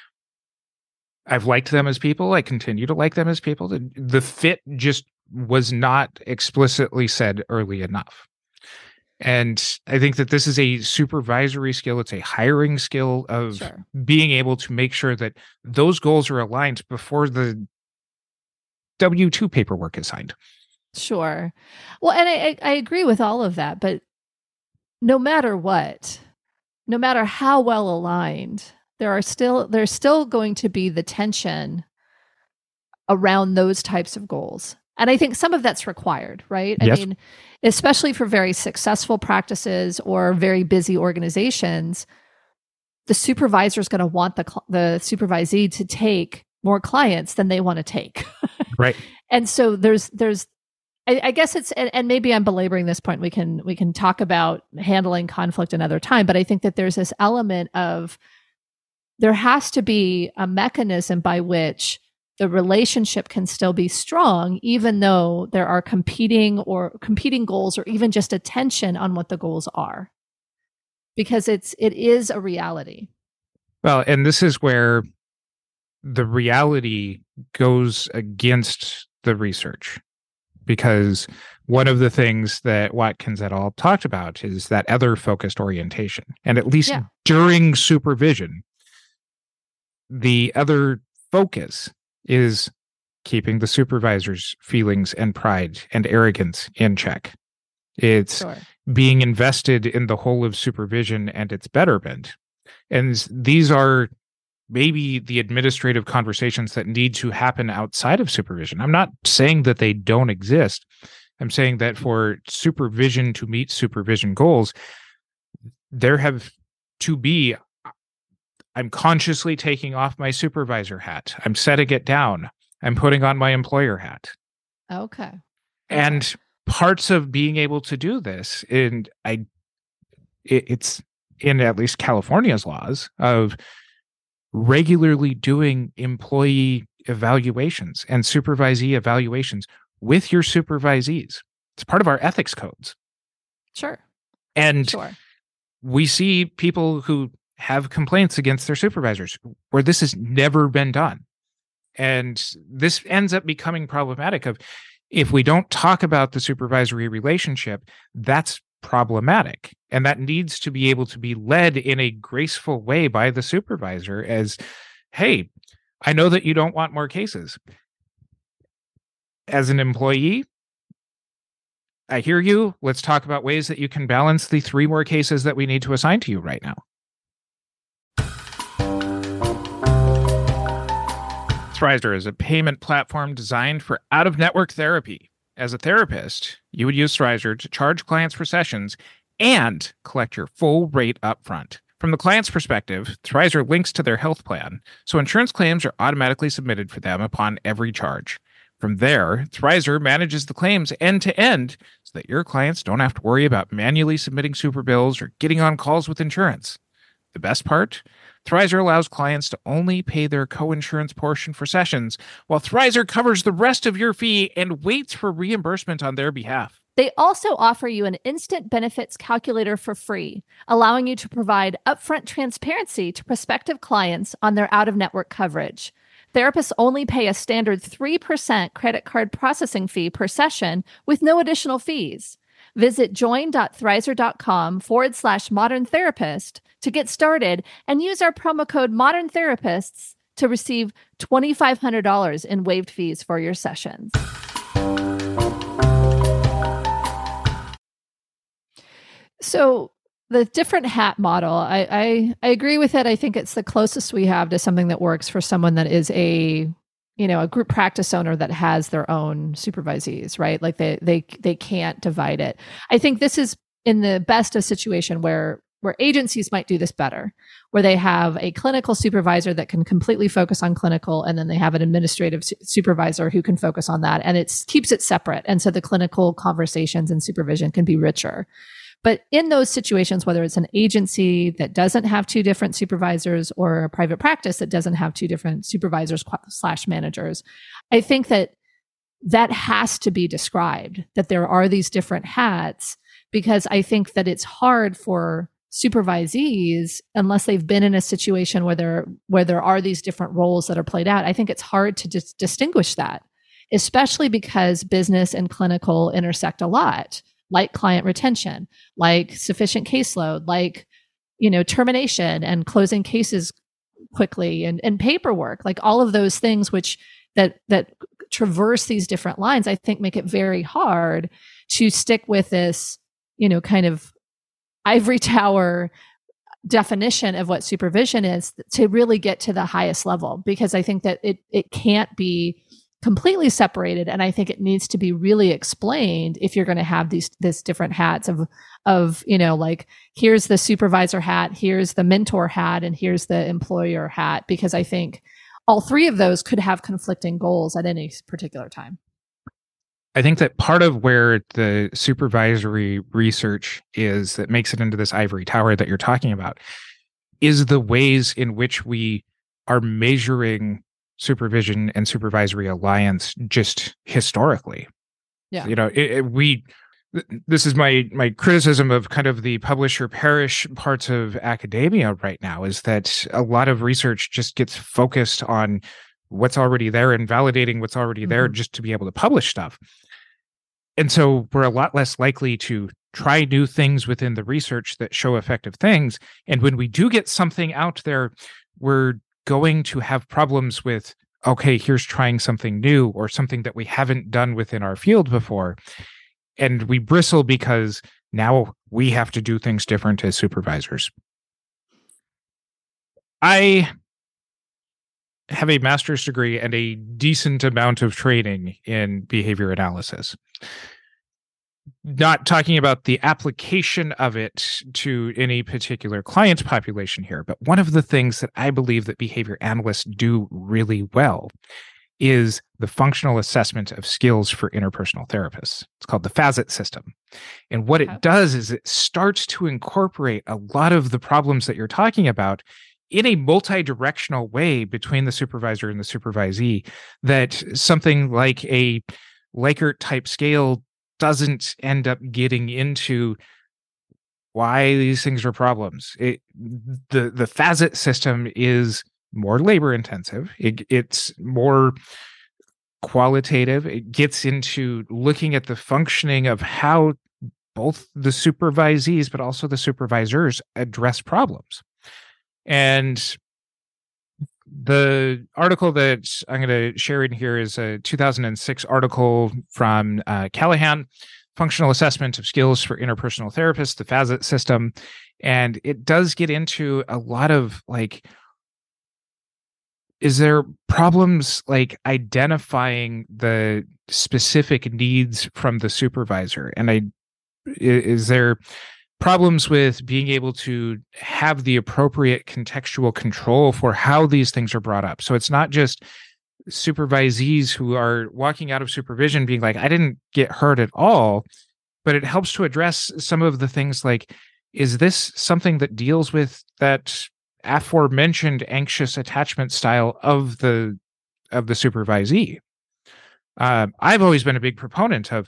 I've liked them as people. I continue to like them as people. The, the fit just was not explicitly said early enough. And I think that this is a supervisory skill. It's a hiring skill of sure. being able to make sure that those goals are aligned before the W two paperwork is signed. Sure. Well, and I, I agree with all of that, but no matter what, no matter how well aligned, there are still, there's still going to be the tension around those types of goals. And I think some of that's required, right? I yes. mean, especially for very successful practices or very busy organizations, the supervisor is going to want the the supervisee to take more clients than they want to take. Right. And so there's there's I, I guess it's and, and maybe I'm belaboring this point. We can we can talk about handling conflict another time, but I think that there's this element of there has to be a mechanism by which the relationship can still be strong, even though there are competing or competing goals, or even just a tension on what the goals are, because it's it is a reality. Well, and this is where the reality goes against the research, because one of the things that Watkins et al. Talked about is that other focused orientation, and at least yeah. during supervision, the other focus is keeping the supervisor's feelings and pride and arrogance in check. It's sure. being invested in the whole of supervision and its betterment. And these are maybe the administrative conversations that need to happen outside of supervision. I'm not saying that they don't exist. I'm saying that for supervision to meet supervision goals, there have to be, I'm consciously taking off my supervisor hat. I'm setting it down. I'm putting on my employer hat. Okay. And okay. parts of being able to do this, and I, it, it's in at least California's laws of regularly doing employee evaluations and supervisee evaluations with your supervisees. It's part of our ethics codes. Sure. And sure. we see people who have complaints against their supervisors where this has never been done. And this ends up becoming problematic of if we don't talk about the supervisory relationship, that's problematic. And that needs to be able to be led in a graceful way by the supervisor as, hey, I know that you don't want more cases. As an employee, I hear you. Let's talk about ways that you can balance the three more cases that we need to assign to you right now. Thrizer is a payment platform designed for out-of-network therapy. As a therapist, you would use Thrizer to charge clients for sessions and collect your full rate upfront. From the client's perspective, Thrizer links to their health plan, so insurance claims are automatically submitted for them upon every charge. From there, Thrizer manages the claims end-to-end so that your clients don't have to worry about manually submitting super bills or getting on calls with insurance. The best part? Thrizer allows clients to only pay their co-insurance portion for sessions, while Thrizer covers the rest of your fee and waits for reimbursement on their behalf. They also offer you an instant benefits calculator for free, allowing you to provide upfront transparency to prospective clients on their out-of-network coverage. Therapists only pay a standard three percent credit card processing fee per session with no additional fees. Visit join.thrizer.com forward slash modern therapist to get started and use our promo code modern therapists to receive two thousand five hundred dollars in waived fees for your sessions. So the different hat model, I, I I agree with it. I think it's the closest we have to something that works for someone that is a, you know, a group practice owner that has their own supervisees, right? Like they they they can't divide it. I think this is in the best of situation where where agencies might do this better, where they have a clinical supervisor that can completely focus on clinical, and then they have an administrative su- supervisor who can focus on that, and it keeps it separate. And so the clinical conversations and supervision can be richer. But in those situations, whether it's an agency that doesn't have two different supervisors or a private practice that doesn't have two different supervisors slash managers, I think that that has to be described, that there are these different hats, because I think that it's hard for supervisees, unless they've been in a situation where there, where there are these different roles that are played out. I think it's hard to dis- distinguish that, especially because business and clinical intersect a lot. Like client retention, like sufficient caseload, like, you know, termination and closing cases quickly, and, and paperwork, like all of those things which that that traverse these different lines, I think make it very hard to stick with this, you know, kind of ivory tower definition of what supervision is to really get to the highest level, because I think that it it can't be completely separated. And I think it needs to be really explained if you're going to have these, this different hats of, of, you know, like, here's the supervisor hat, here's the mentor hat, and here's the employer hat, because I think all three of those could have conflicting goals at any particular time. I think that part of where the supervisory research is that makes it into this ivory tower that you're talking about is the ways in which we are measuring supervision and supervisory alliance just historically. Yeah. You know, it, it, we, this is my, my criticism of kind of the publisher perish parts of academia right now, is that a lot of research just gets focused on what's already there and validating what's already mm-hmm. there just to be able to publish stuff. And so we're a lot less likely to try new things within the research that show effective things. And when we do get something out there, we're going to have problems with, okay, here's trying something new or something that we haven't done within our field before. And we bristle because now we have to do things different as supervisors. I have a master's degree and a decent amount of training in behavior analysis. Not talking about the application of it to any particular client population here, but one of the things that I believe that behavior analysts do really well is the functional assessment of skills for interpersonal therapists. It's called the FAST system. And what it does is it starts to incorporate a lot of the problems that you're talking about in a multi-directional way between the supervisor and the supervisee, that something like a Likert type scale doesn't end up getting into why these things are problems. It, the the FAST system is more labor intensive. It, it's more qualitative. It gets into looking at the functioning of how both the supervisees but also the supervisors address problems. And the article that I'm going to share in here is a two thousand six article from uh, Callahan, Functional Assessment of Skills for Interpersonal Therapists, the FAST system. And it does get into a lot of like, is there problems like identifying the specific needs from the supervisor? And I, is there problems with being able to have the appropriate contextual control for how these things are brought up? So it's not just supervisees who are walking out of supervision being like, I didn't get hurt at all, but it helps to address some of the things like, is this something that deals with that aforementioned anxious attachment style of the of the supervisee? Uh, I've always been a big proponent of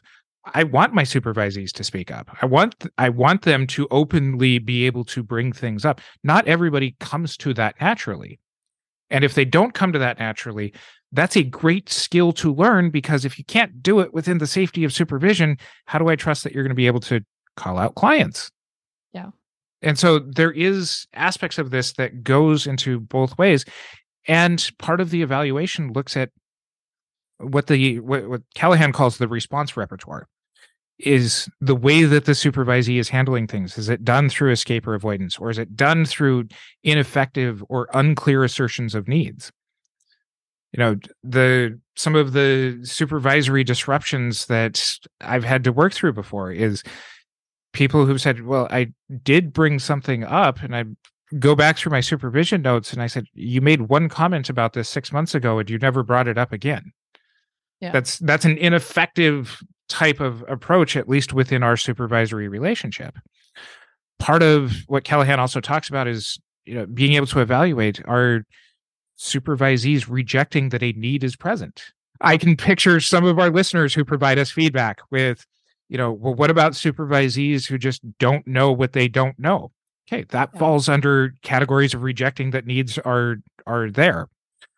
I want my supervisees to speak up. I want I want them to openly be able to bring things up. Not everybody comes to that naturally. And if they don't come to that naturally, that's a great skill to learn, because if you can't do it within the safety of supervision, how do I trust that you're going to be able to call out clients? Yeah. And so there is aspects of this that goes into both ways. And part of the evaluation looks at what the what, what Callahan calls the response repertoire. Is the way that the supervisee is handling things. Is it done through escape or avoidance, or is it done through ineffective or unclear assertions of needs? You know, the some of the supervisory disruptions that I've had to work through before is people who've said, well, I did bring something up, and I go back through my supervision notes and I said, you made one comment about this six months ago and you never brought it up again. Yeah. That's that's an ineffective type of approach, at least within our supervisory relationship. Part of what Callahan also talks about is, you know, being able to evaluate our supervisees rejecting that a need is present. I can picture some of our listeners who provide us feedback with, you know, well, what about supervisees who just don't know what they don't know? Okay, that yeah. falls under categories of rejecting that needs are are there.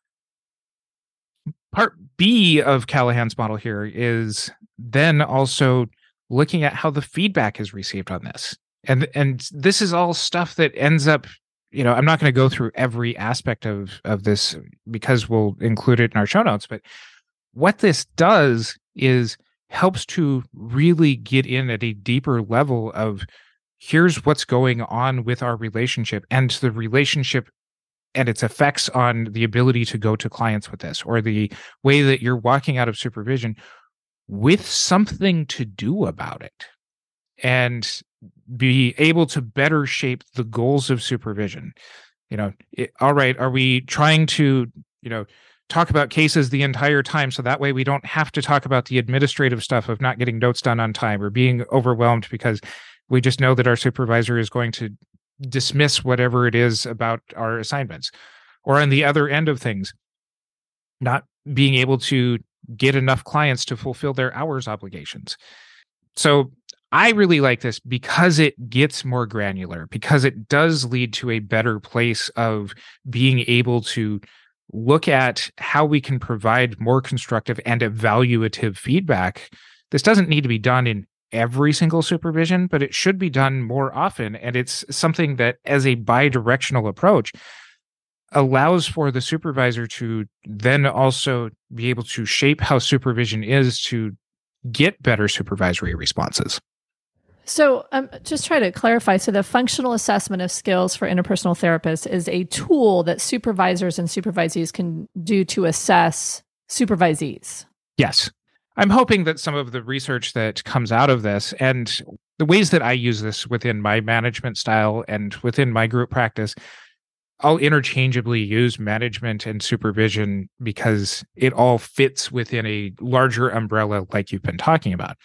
Part B of Callahan's model here is then also looking at how the feedback is received on this. And and this is all stuff that ends up, you know, I'm not going to go through every aspect of, of this because we'll include it in our show notes, but what this does is helps to really get in at a deeper level of here's what's going on with our relationship and the relationship and its effects on the ability to go to clients with this, or the way that you're walking out of supervision with something to do about it, and be able to better shape the goals of supervision. You know, it, all right, are we trying to, you know, talk about cases the entire time so that way we don't have to talk about the administrative stuff of not getting notes done on time or being overwhelmed because we just know that our supervisor is going to dismiss whatever it is about our assignments? Or on the other end of things, not being able to get enough clients to fulfill their hours obligations. So I really like this because it gets more granular, because it does lead to a better place of being able to look at how we can provide more constructive and evaluative feedback. This doesn't need to be done in every single supervision, but it should be done more often. And it's something that, as a bi-directional approach, allows for the supervisor to then also be able to shape how supervision is to get better supervisory responses. So I'm um, just trying to clarify. So the functional assessment of skills for interpersonal therapists is a tool that supervisors and supervisees can do to assess supervisees. Yes. I'm hoping that some of the research that comes out of this and the ways that I use this within my management style and within my group practice, I'll interchangeably use management and supervision because it all fits within a larger umbrella like you've been talking about.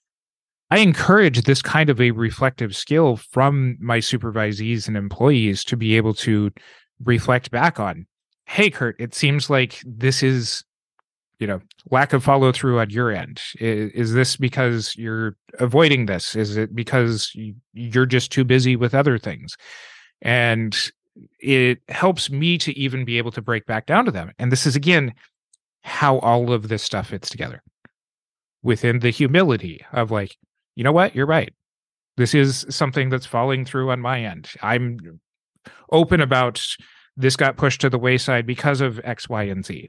I encourage this kind of a reflective skill from my supervisees and employees to be able to reflect back on, hey, Kurt, it seems like this is, you know, lack of follow through on your end. Is, is this because you're avoiding this? Is it because you're just too busy with other things? And it helps me to even be able to break back down to them. And this is, again, how all of this stuff fits together within the humility of like, you know what, you're right. This is something that's falling through on my end. I'm open about this got pushed to the wayside because of X, Y, and Z.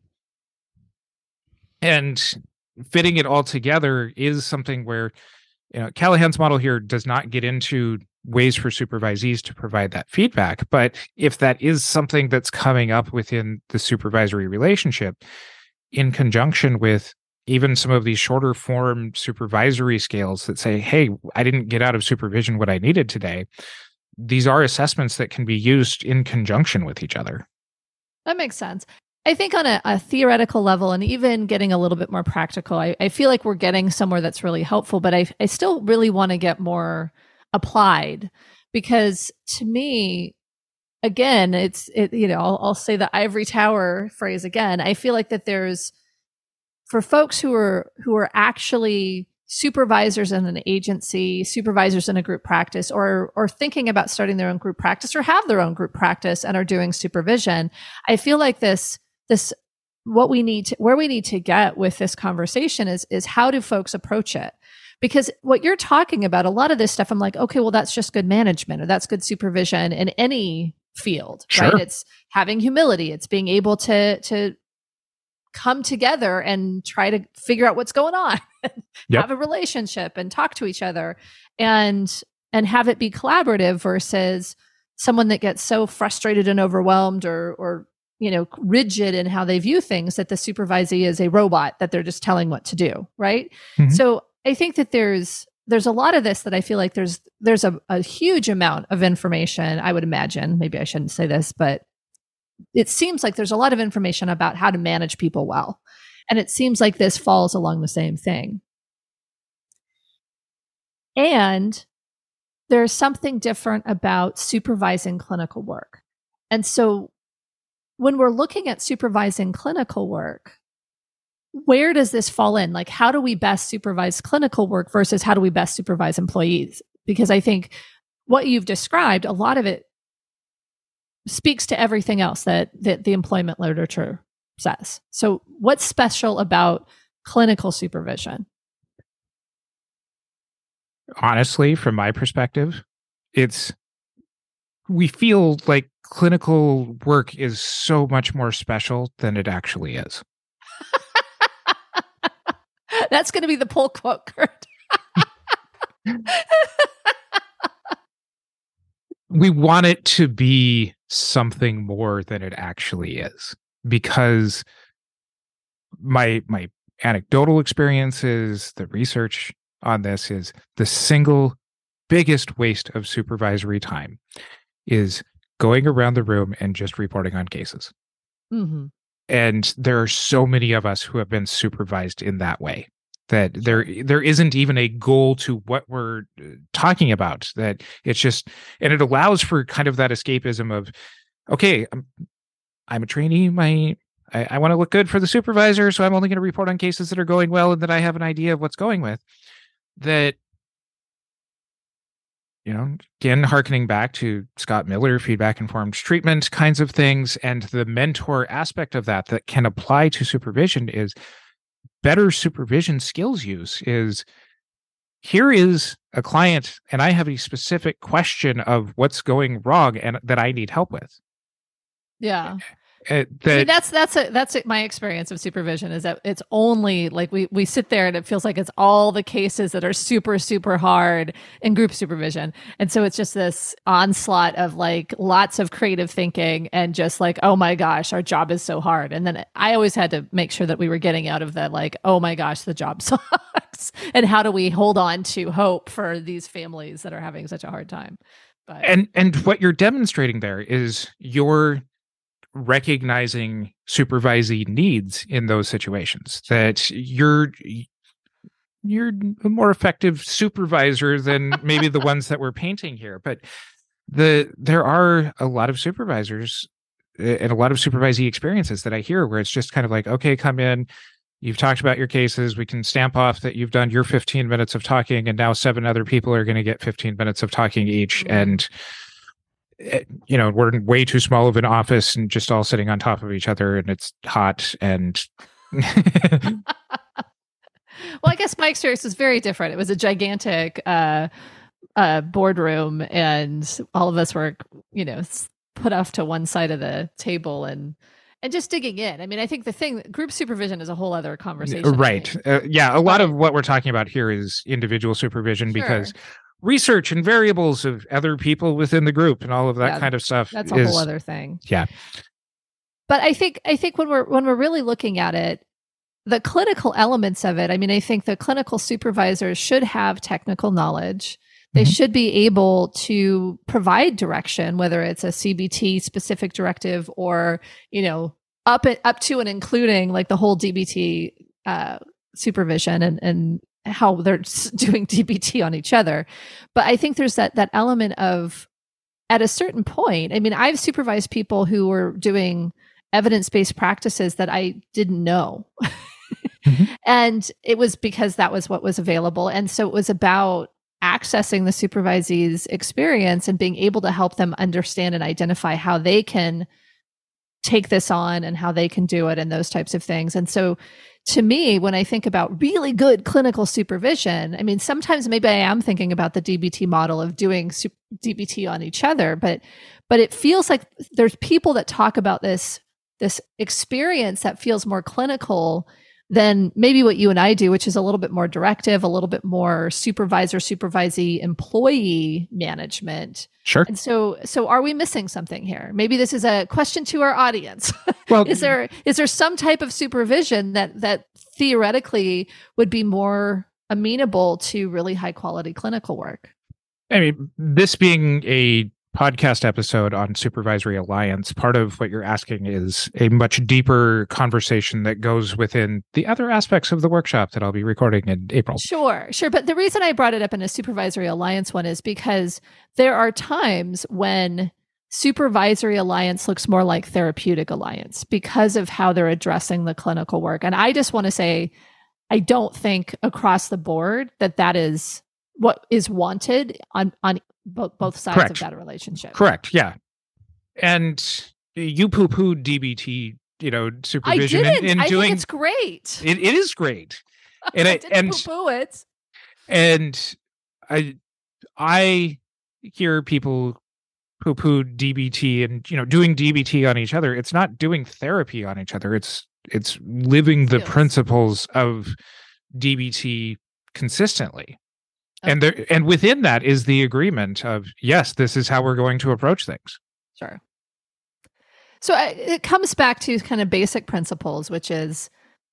And fitting it all together is something where, you know, Callahan's model here does not get into ways for supervisees to provide that feedback. But if that is something that's coming up within the supervisory relationship, in conjunction with even some of these shorter form supervisory scales that say, hey, I didn't get out of supervision what I needed today, these are assessments that can be used in conjunction with each other. That makes sense. I think on a, a theoretical level and even getting a little bit more practical, I, I feel like we're getting somewhere that's really helpful, but I, I still really want to get more applied because to me, again, it's, it, you know, I'll, I'll say the ivory tower phrase again. I feel like that there's, for folks who are, who are actually supervisors in an agency, supervisors in a group practice, or or thinking about starting their own group practice or have their own group practice and are doing supervision, I feel like this this what we need to where we need to get with this conversation is is how do folks approach it? Because what you're talking about, a lot of this stuff, I'm like, okay, well, that's just good management or that's good supervision in any field, Sure. right? It's having humility. It's being able to to come together and try to figure out what's going on, Yep. have a relationship and talk to each other and and have it be collaborative versus someone that gets so frustrated and overwhelmed or or you know rigid in how they view things that the supervisee is a robot that they're just telling what to do, right? Mhm. So I think that there's there's a lot of this that I feel like there's there's a, a huge amount of information, I would imagine. Maybe I shouldn't say this, but it seems like there's a lot of information about how to manage people well. And it seems like this falls along the same thing. And there's something different about supervising clinical work. And so when we're looking at supervising clinical work, where does this fall in? Like, how do we best supervise clinical work versus how do we best supervise employees? Because I think what you've described, a lot of it speaks to everything else that, that the employment literature says. So what's special about clinical supervision? Honestly, from my perspective, it's we feel like clinical work is so much more special than it actually is. That's going to be the pull quote, Kurt. We want it to be something more than it actually is, because my my anecdotal experiences, the research on this is the single biggest waste of supervisory time is going around the room and just reporting on cases. Mm-hmm. And there are so many of us who have been supervised in that way that there there isn't even a goal to what we're talking about, that it's just, and it allows for kind of that escapism of, okay, I'm, I'm a trainee, my I, I want to look good for the supervisor, so I'm only going to report on cases that are going well and that I have an idea of what's going with. That, you know, again, hearkening back to Scott Miller, feedback-informed treatment kinds of things, and the mentor aspect of that that can apply to supervision is better supervision skills use is, here is a client and I have a specific question of what's going wrong and that I need help with. Yeah. Uh, that, I mean, that's that's a, that's my experience of supervision is that it's only like we we sit there and it feels like it's all the cases that are super super hard in group supervision, and so it's just this onslaught of like lots of creative thinking and just like, oh my gosh, our job is so hard. And then I always had to make sure that we were getting out of that like, oh my gosh, the job sucks, and how do we hold on to hope for these families that are having such a hard time. But and and what you're demonstrating there is your recognizing supervisee needs in those situations, that you're you're a more effective supervisor than maybe the ones that we're painting here. But the there are a lot of supervisors and a lot of supervisee experiences that I hear where it's just kind of like, okay, come in, you've talked about your cases, we can stamp off that you've done your fifteen minutes of talking, and now seven other people are going to get fifteen minutes of talking each. Mm-hmm. And you know, we're in way too small of an office and just all sitting on top of each other, and it's hot. And well, I guess my experience was very different. It was a gigantic uh, uh, boardroom, and all of us were, you know, put off to one side of the table and and just digging in. I mean, I think the thing, group supervision is a whole other conversation. Right. Uh, yeah. A lot of what we're talking about here is individual supervision, sure, because research and variables of other people within the group and all of that yeah, kind of stuff. That's a is, whole other thing. Yeah. But I think I think when we're when we're really looking at it, the clinical elements of it, I mean, I think the clinical supervisors should have technical knowledge. They mm-hmm. should be able to provide direction, whether it's a C B T specific directive or, you know, up it, up to and including like the whole D B T uh, supervision and and how they're doing D B T on each other. But I think there's that that element of, at a certain point, I mean, I've supervised people who were doing evidence-based practices that I didn't know. Mm-hmm. And it was because that was what was available. And so it was about accessing the supervisee's experience and being able to help them understand and identify how they can take this on and how they can do it and those types of things. And so to me, when I think about really good clinical supervision, I mean, sometimes maybe I am thinking about the D B T model of doing D B T on each other, but but it feels like there's people that talk about this, this experience that feels more clinical than maybe what you and I do, which is a little bit more directive, a little bit more supervisor, supervisee, employee management. Sure. And so, so are we missing something here? Maybe this is a question to our audience. Well, is there is there some type of supervision that that theoretically would be more amenable to really high quality clinical work? I mean, this being a podcast episode on Supervisory Alliance, part of what you're asking is a much deeper conversation that goes within the other aspects of the workshop that I'll be recording in April. Sure, sure. But the reason I brought it up in a Supervisory Alliance one is because there are times when Supervisory Alliance looks more like Therapeutic Alliance because of how they're addressing the clinical work. And I just want to say, I don't think across the board that that is what is wanted on, on both, both sides Correct. of that relationship. Correct. Yeah. And you poo-poo D B T, you know, supervision. I didn't. In, in I doing, think it's great. It, it is great. And I I, didn't and, poo-poo it. And I, I hear people poo-poo D B T and, you know, doing D B T on each other. It's not doing therapy on each other. It's, it's living the Feels. principles of D B T consistently. Okay. And there, and within that is the agreement of, yes, this is how we're going to approach things. Sure. So I, it comes back to kind of basic principles, which is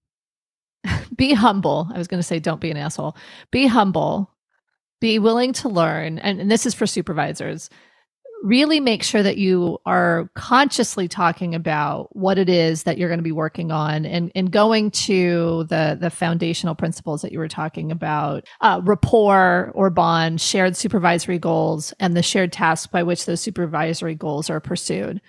be humble. I was going to say, don't be an asshole. Be humble. Be willing to learn. And, and this is for supervisors. Really make sure that you are consciously talking about what it is that you're going to be working on and, and going to the, the foundational principles that you were talking about, uh, rapport or bond, shared supervisory goals, and the shared tasks by which those supervisory goals are pursued.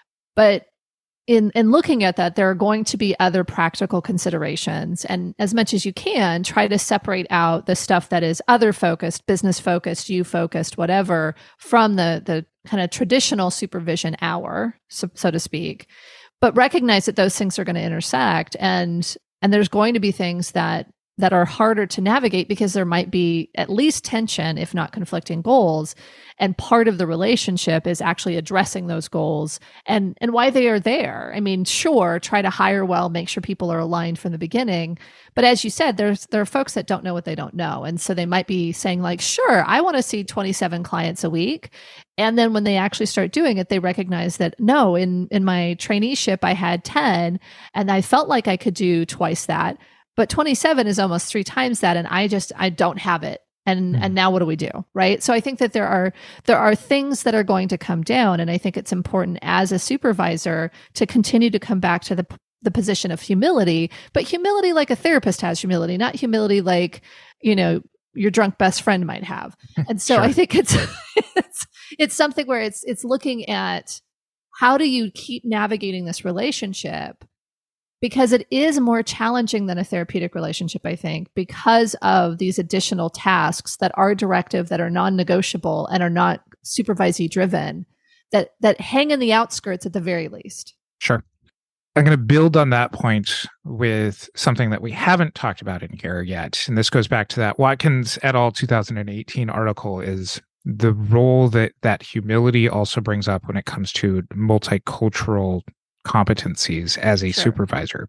But in, in looking at that, there are going to be other practical considerations. And as much as you can, try to separate out the stuff that is other focused, business focused, you focused, whatever, from the, the kind of traditional supervision hour, so, so to speak. But recognize that those things are going to intersect. And, and there's going to be things that that are harder to navigate because there might be at least tension, if not conflicting goals. And part of the relationship is actually addressing those goals and, and why they are there. I mean, sure, try to hire well, make sure people are aligned from the beginning. But as you said, there's there are folks that don't know what they don't know. And so they might be saying like, sure, I want to see twenty-seven clients a week. And then when they actually start doing it, they recognize that, no, in, in my traineeship, I had ten and I felt like I could do twice that. But twenty-seven is almost three times that. And I just, I don't have it. And, mm-hmm. and now what do we do? Right. So I think that there are, there are things that are going to come down. And I think it's important as a supervisor to continue to come back to the, the position of humility, but humility like a therapist has humility, not humility like, you know, your drunk best friend might have. And so sure. I think it's, it's, it's something where it's, it's looking at how do you keep navigating this relationship? Because it is more challenging than a therapeutic relationship, I think, because of these additional tasks that are directive, that are non-negotiable, and are not supervisee driven, that that hang in the outskirts at the very least. Sure. I'm going to build on that point with something that we haven't talked about in here yet. And this goes back to that Watkins et al. two thousand eighteen article, is the role that that humility also brings up when it comes to multicultural competencies as a sure. supervisor,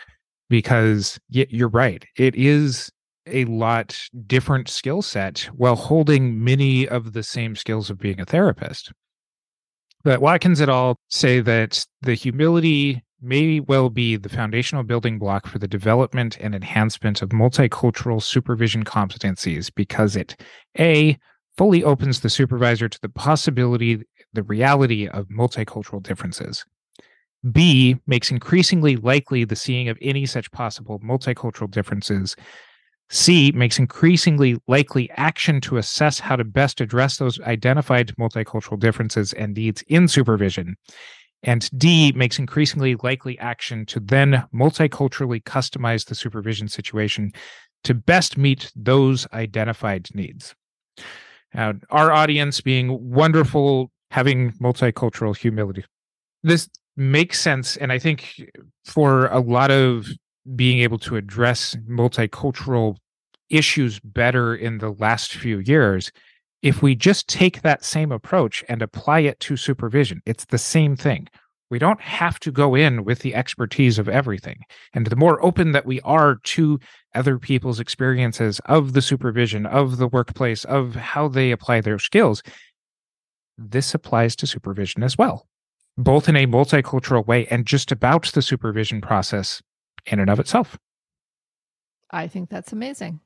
because y- you're right. It is a lot different skill set while holding many of the same skills of being a therapist. But Watkins et al. Say that the humility may well be the foundational building block for the development and enhancement of multicultural supervision competencies because it, A, fully opens the supervisor to the possibility, the reality of multicultural differences. B, makes increasingly likely the seeing of any such possible multicultural differences. C, makes increasingly likely action to assess how to best address those identified multicultural differences and needs in supervision. And D, makes increasingly likely action to then multiculturally customize the supervision situation to best meet those identified needs. Now, our audience being wonderful, having multicultural humility. This makes sense. And I think for a lot of being able to address multicultural issues better in the last few years, if we just take that same approach and apply it to supervision, it's the same thing. We don't have to go in with the expertise of everything. And the more open that we are to other people's experiences of the supervision, of the workplace, of how they apply their skills, this applies to supervision as well, both in a multicultural way and just about the supervision process in and of itself. I think that's amazing.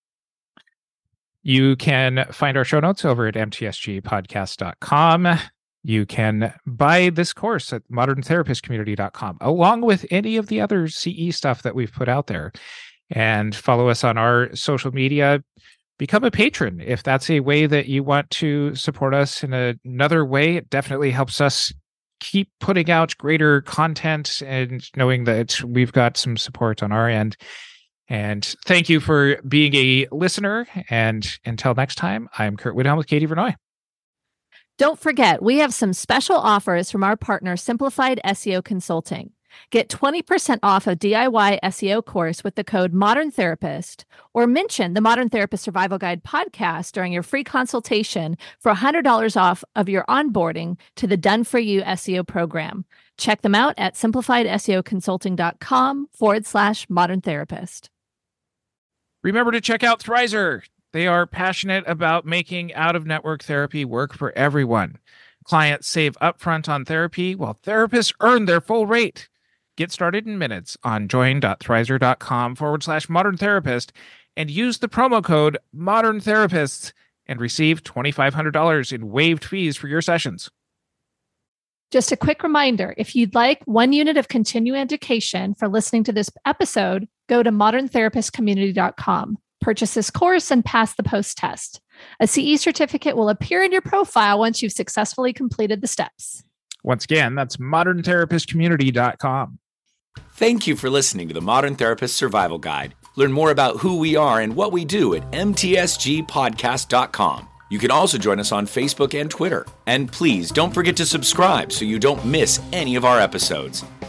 You can find our show notes over at m t s g podcast dot com. You can buy this course at modern therapist community dot com, along with any of the other C E stuff that we've put out there. And follow us on our social media. Become a patron if that's a way that you want to support us in a, another way. It definitely helps us keep putting out greater content and knowing that we've got some support on our end. And thank you for being a listener. And until next time, I'm Kurt Widhelm with Katie Vernoy. Don't forget, we have some special offers from our partner, Simplified S E O Consulting. Get twenty percent off a D I Y S E O course with the code Modern Therapist, or mention the Modern Therapist Survival Guide podcast during your free consultation for one hundred dollars off of your onboarding to the Done For You S E O program. Check them out at simplified S E O consulting dot com forward slash modern therapist. Remember to check out Thrizer. They are passionate about making out-of-network therapy work for everyone. Clients save upfront on therapy while therapists earn their full rate. Get started in minutes on join.thrizer.com forward slash modern therapist and use the promo code modern therapists and receive twenty-five hundred dollars in waived fees for your sessions. Just a quick reminder, if you'd like one unit of continuing education for listening to this episode, go to modern therapist community dot com. Purchase this course and pass the post test. A C E certificate will appear in your profile once you've successfully completed the steps. Once again, that's modern therapist community dot com. Thank you for listening to the Modern Therapist Survival Guide. Learn more about who we are and what we do at m t s g podcast dot com. You can also join us on Facebook and Twitter. And please don't forget to subscribe so you don't miss any of our episodes.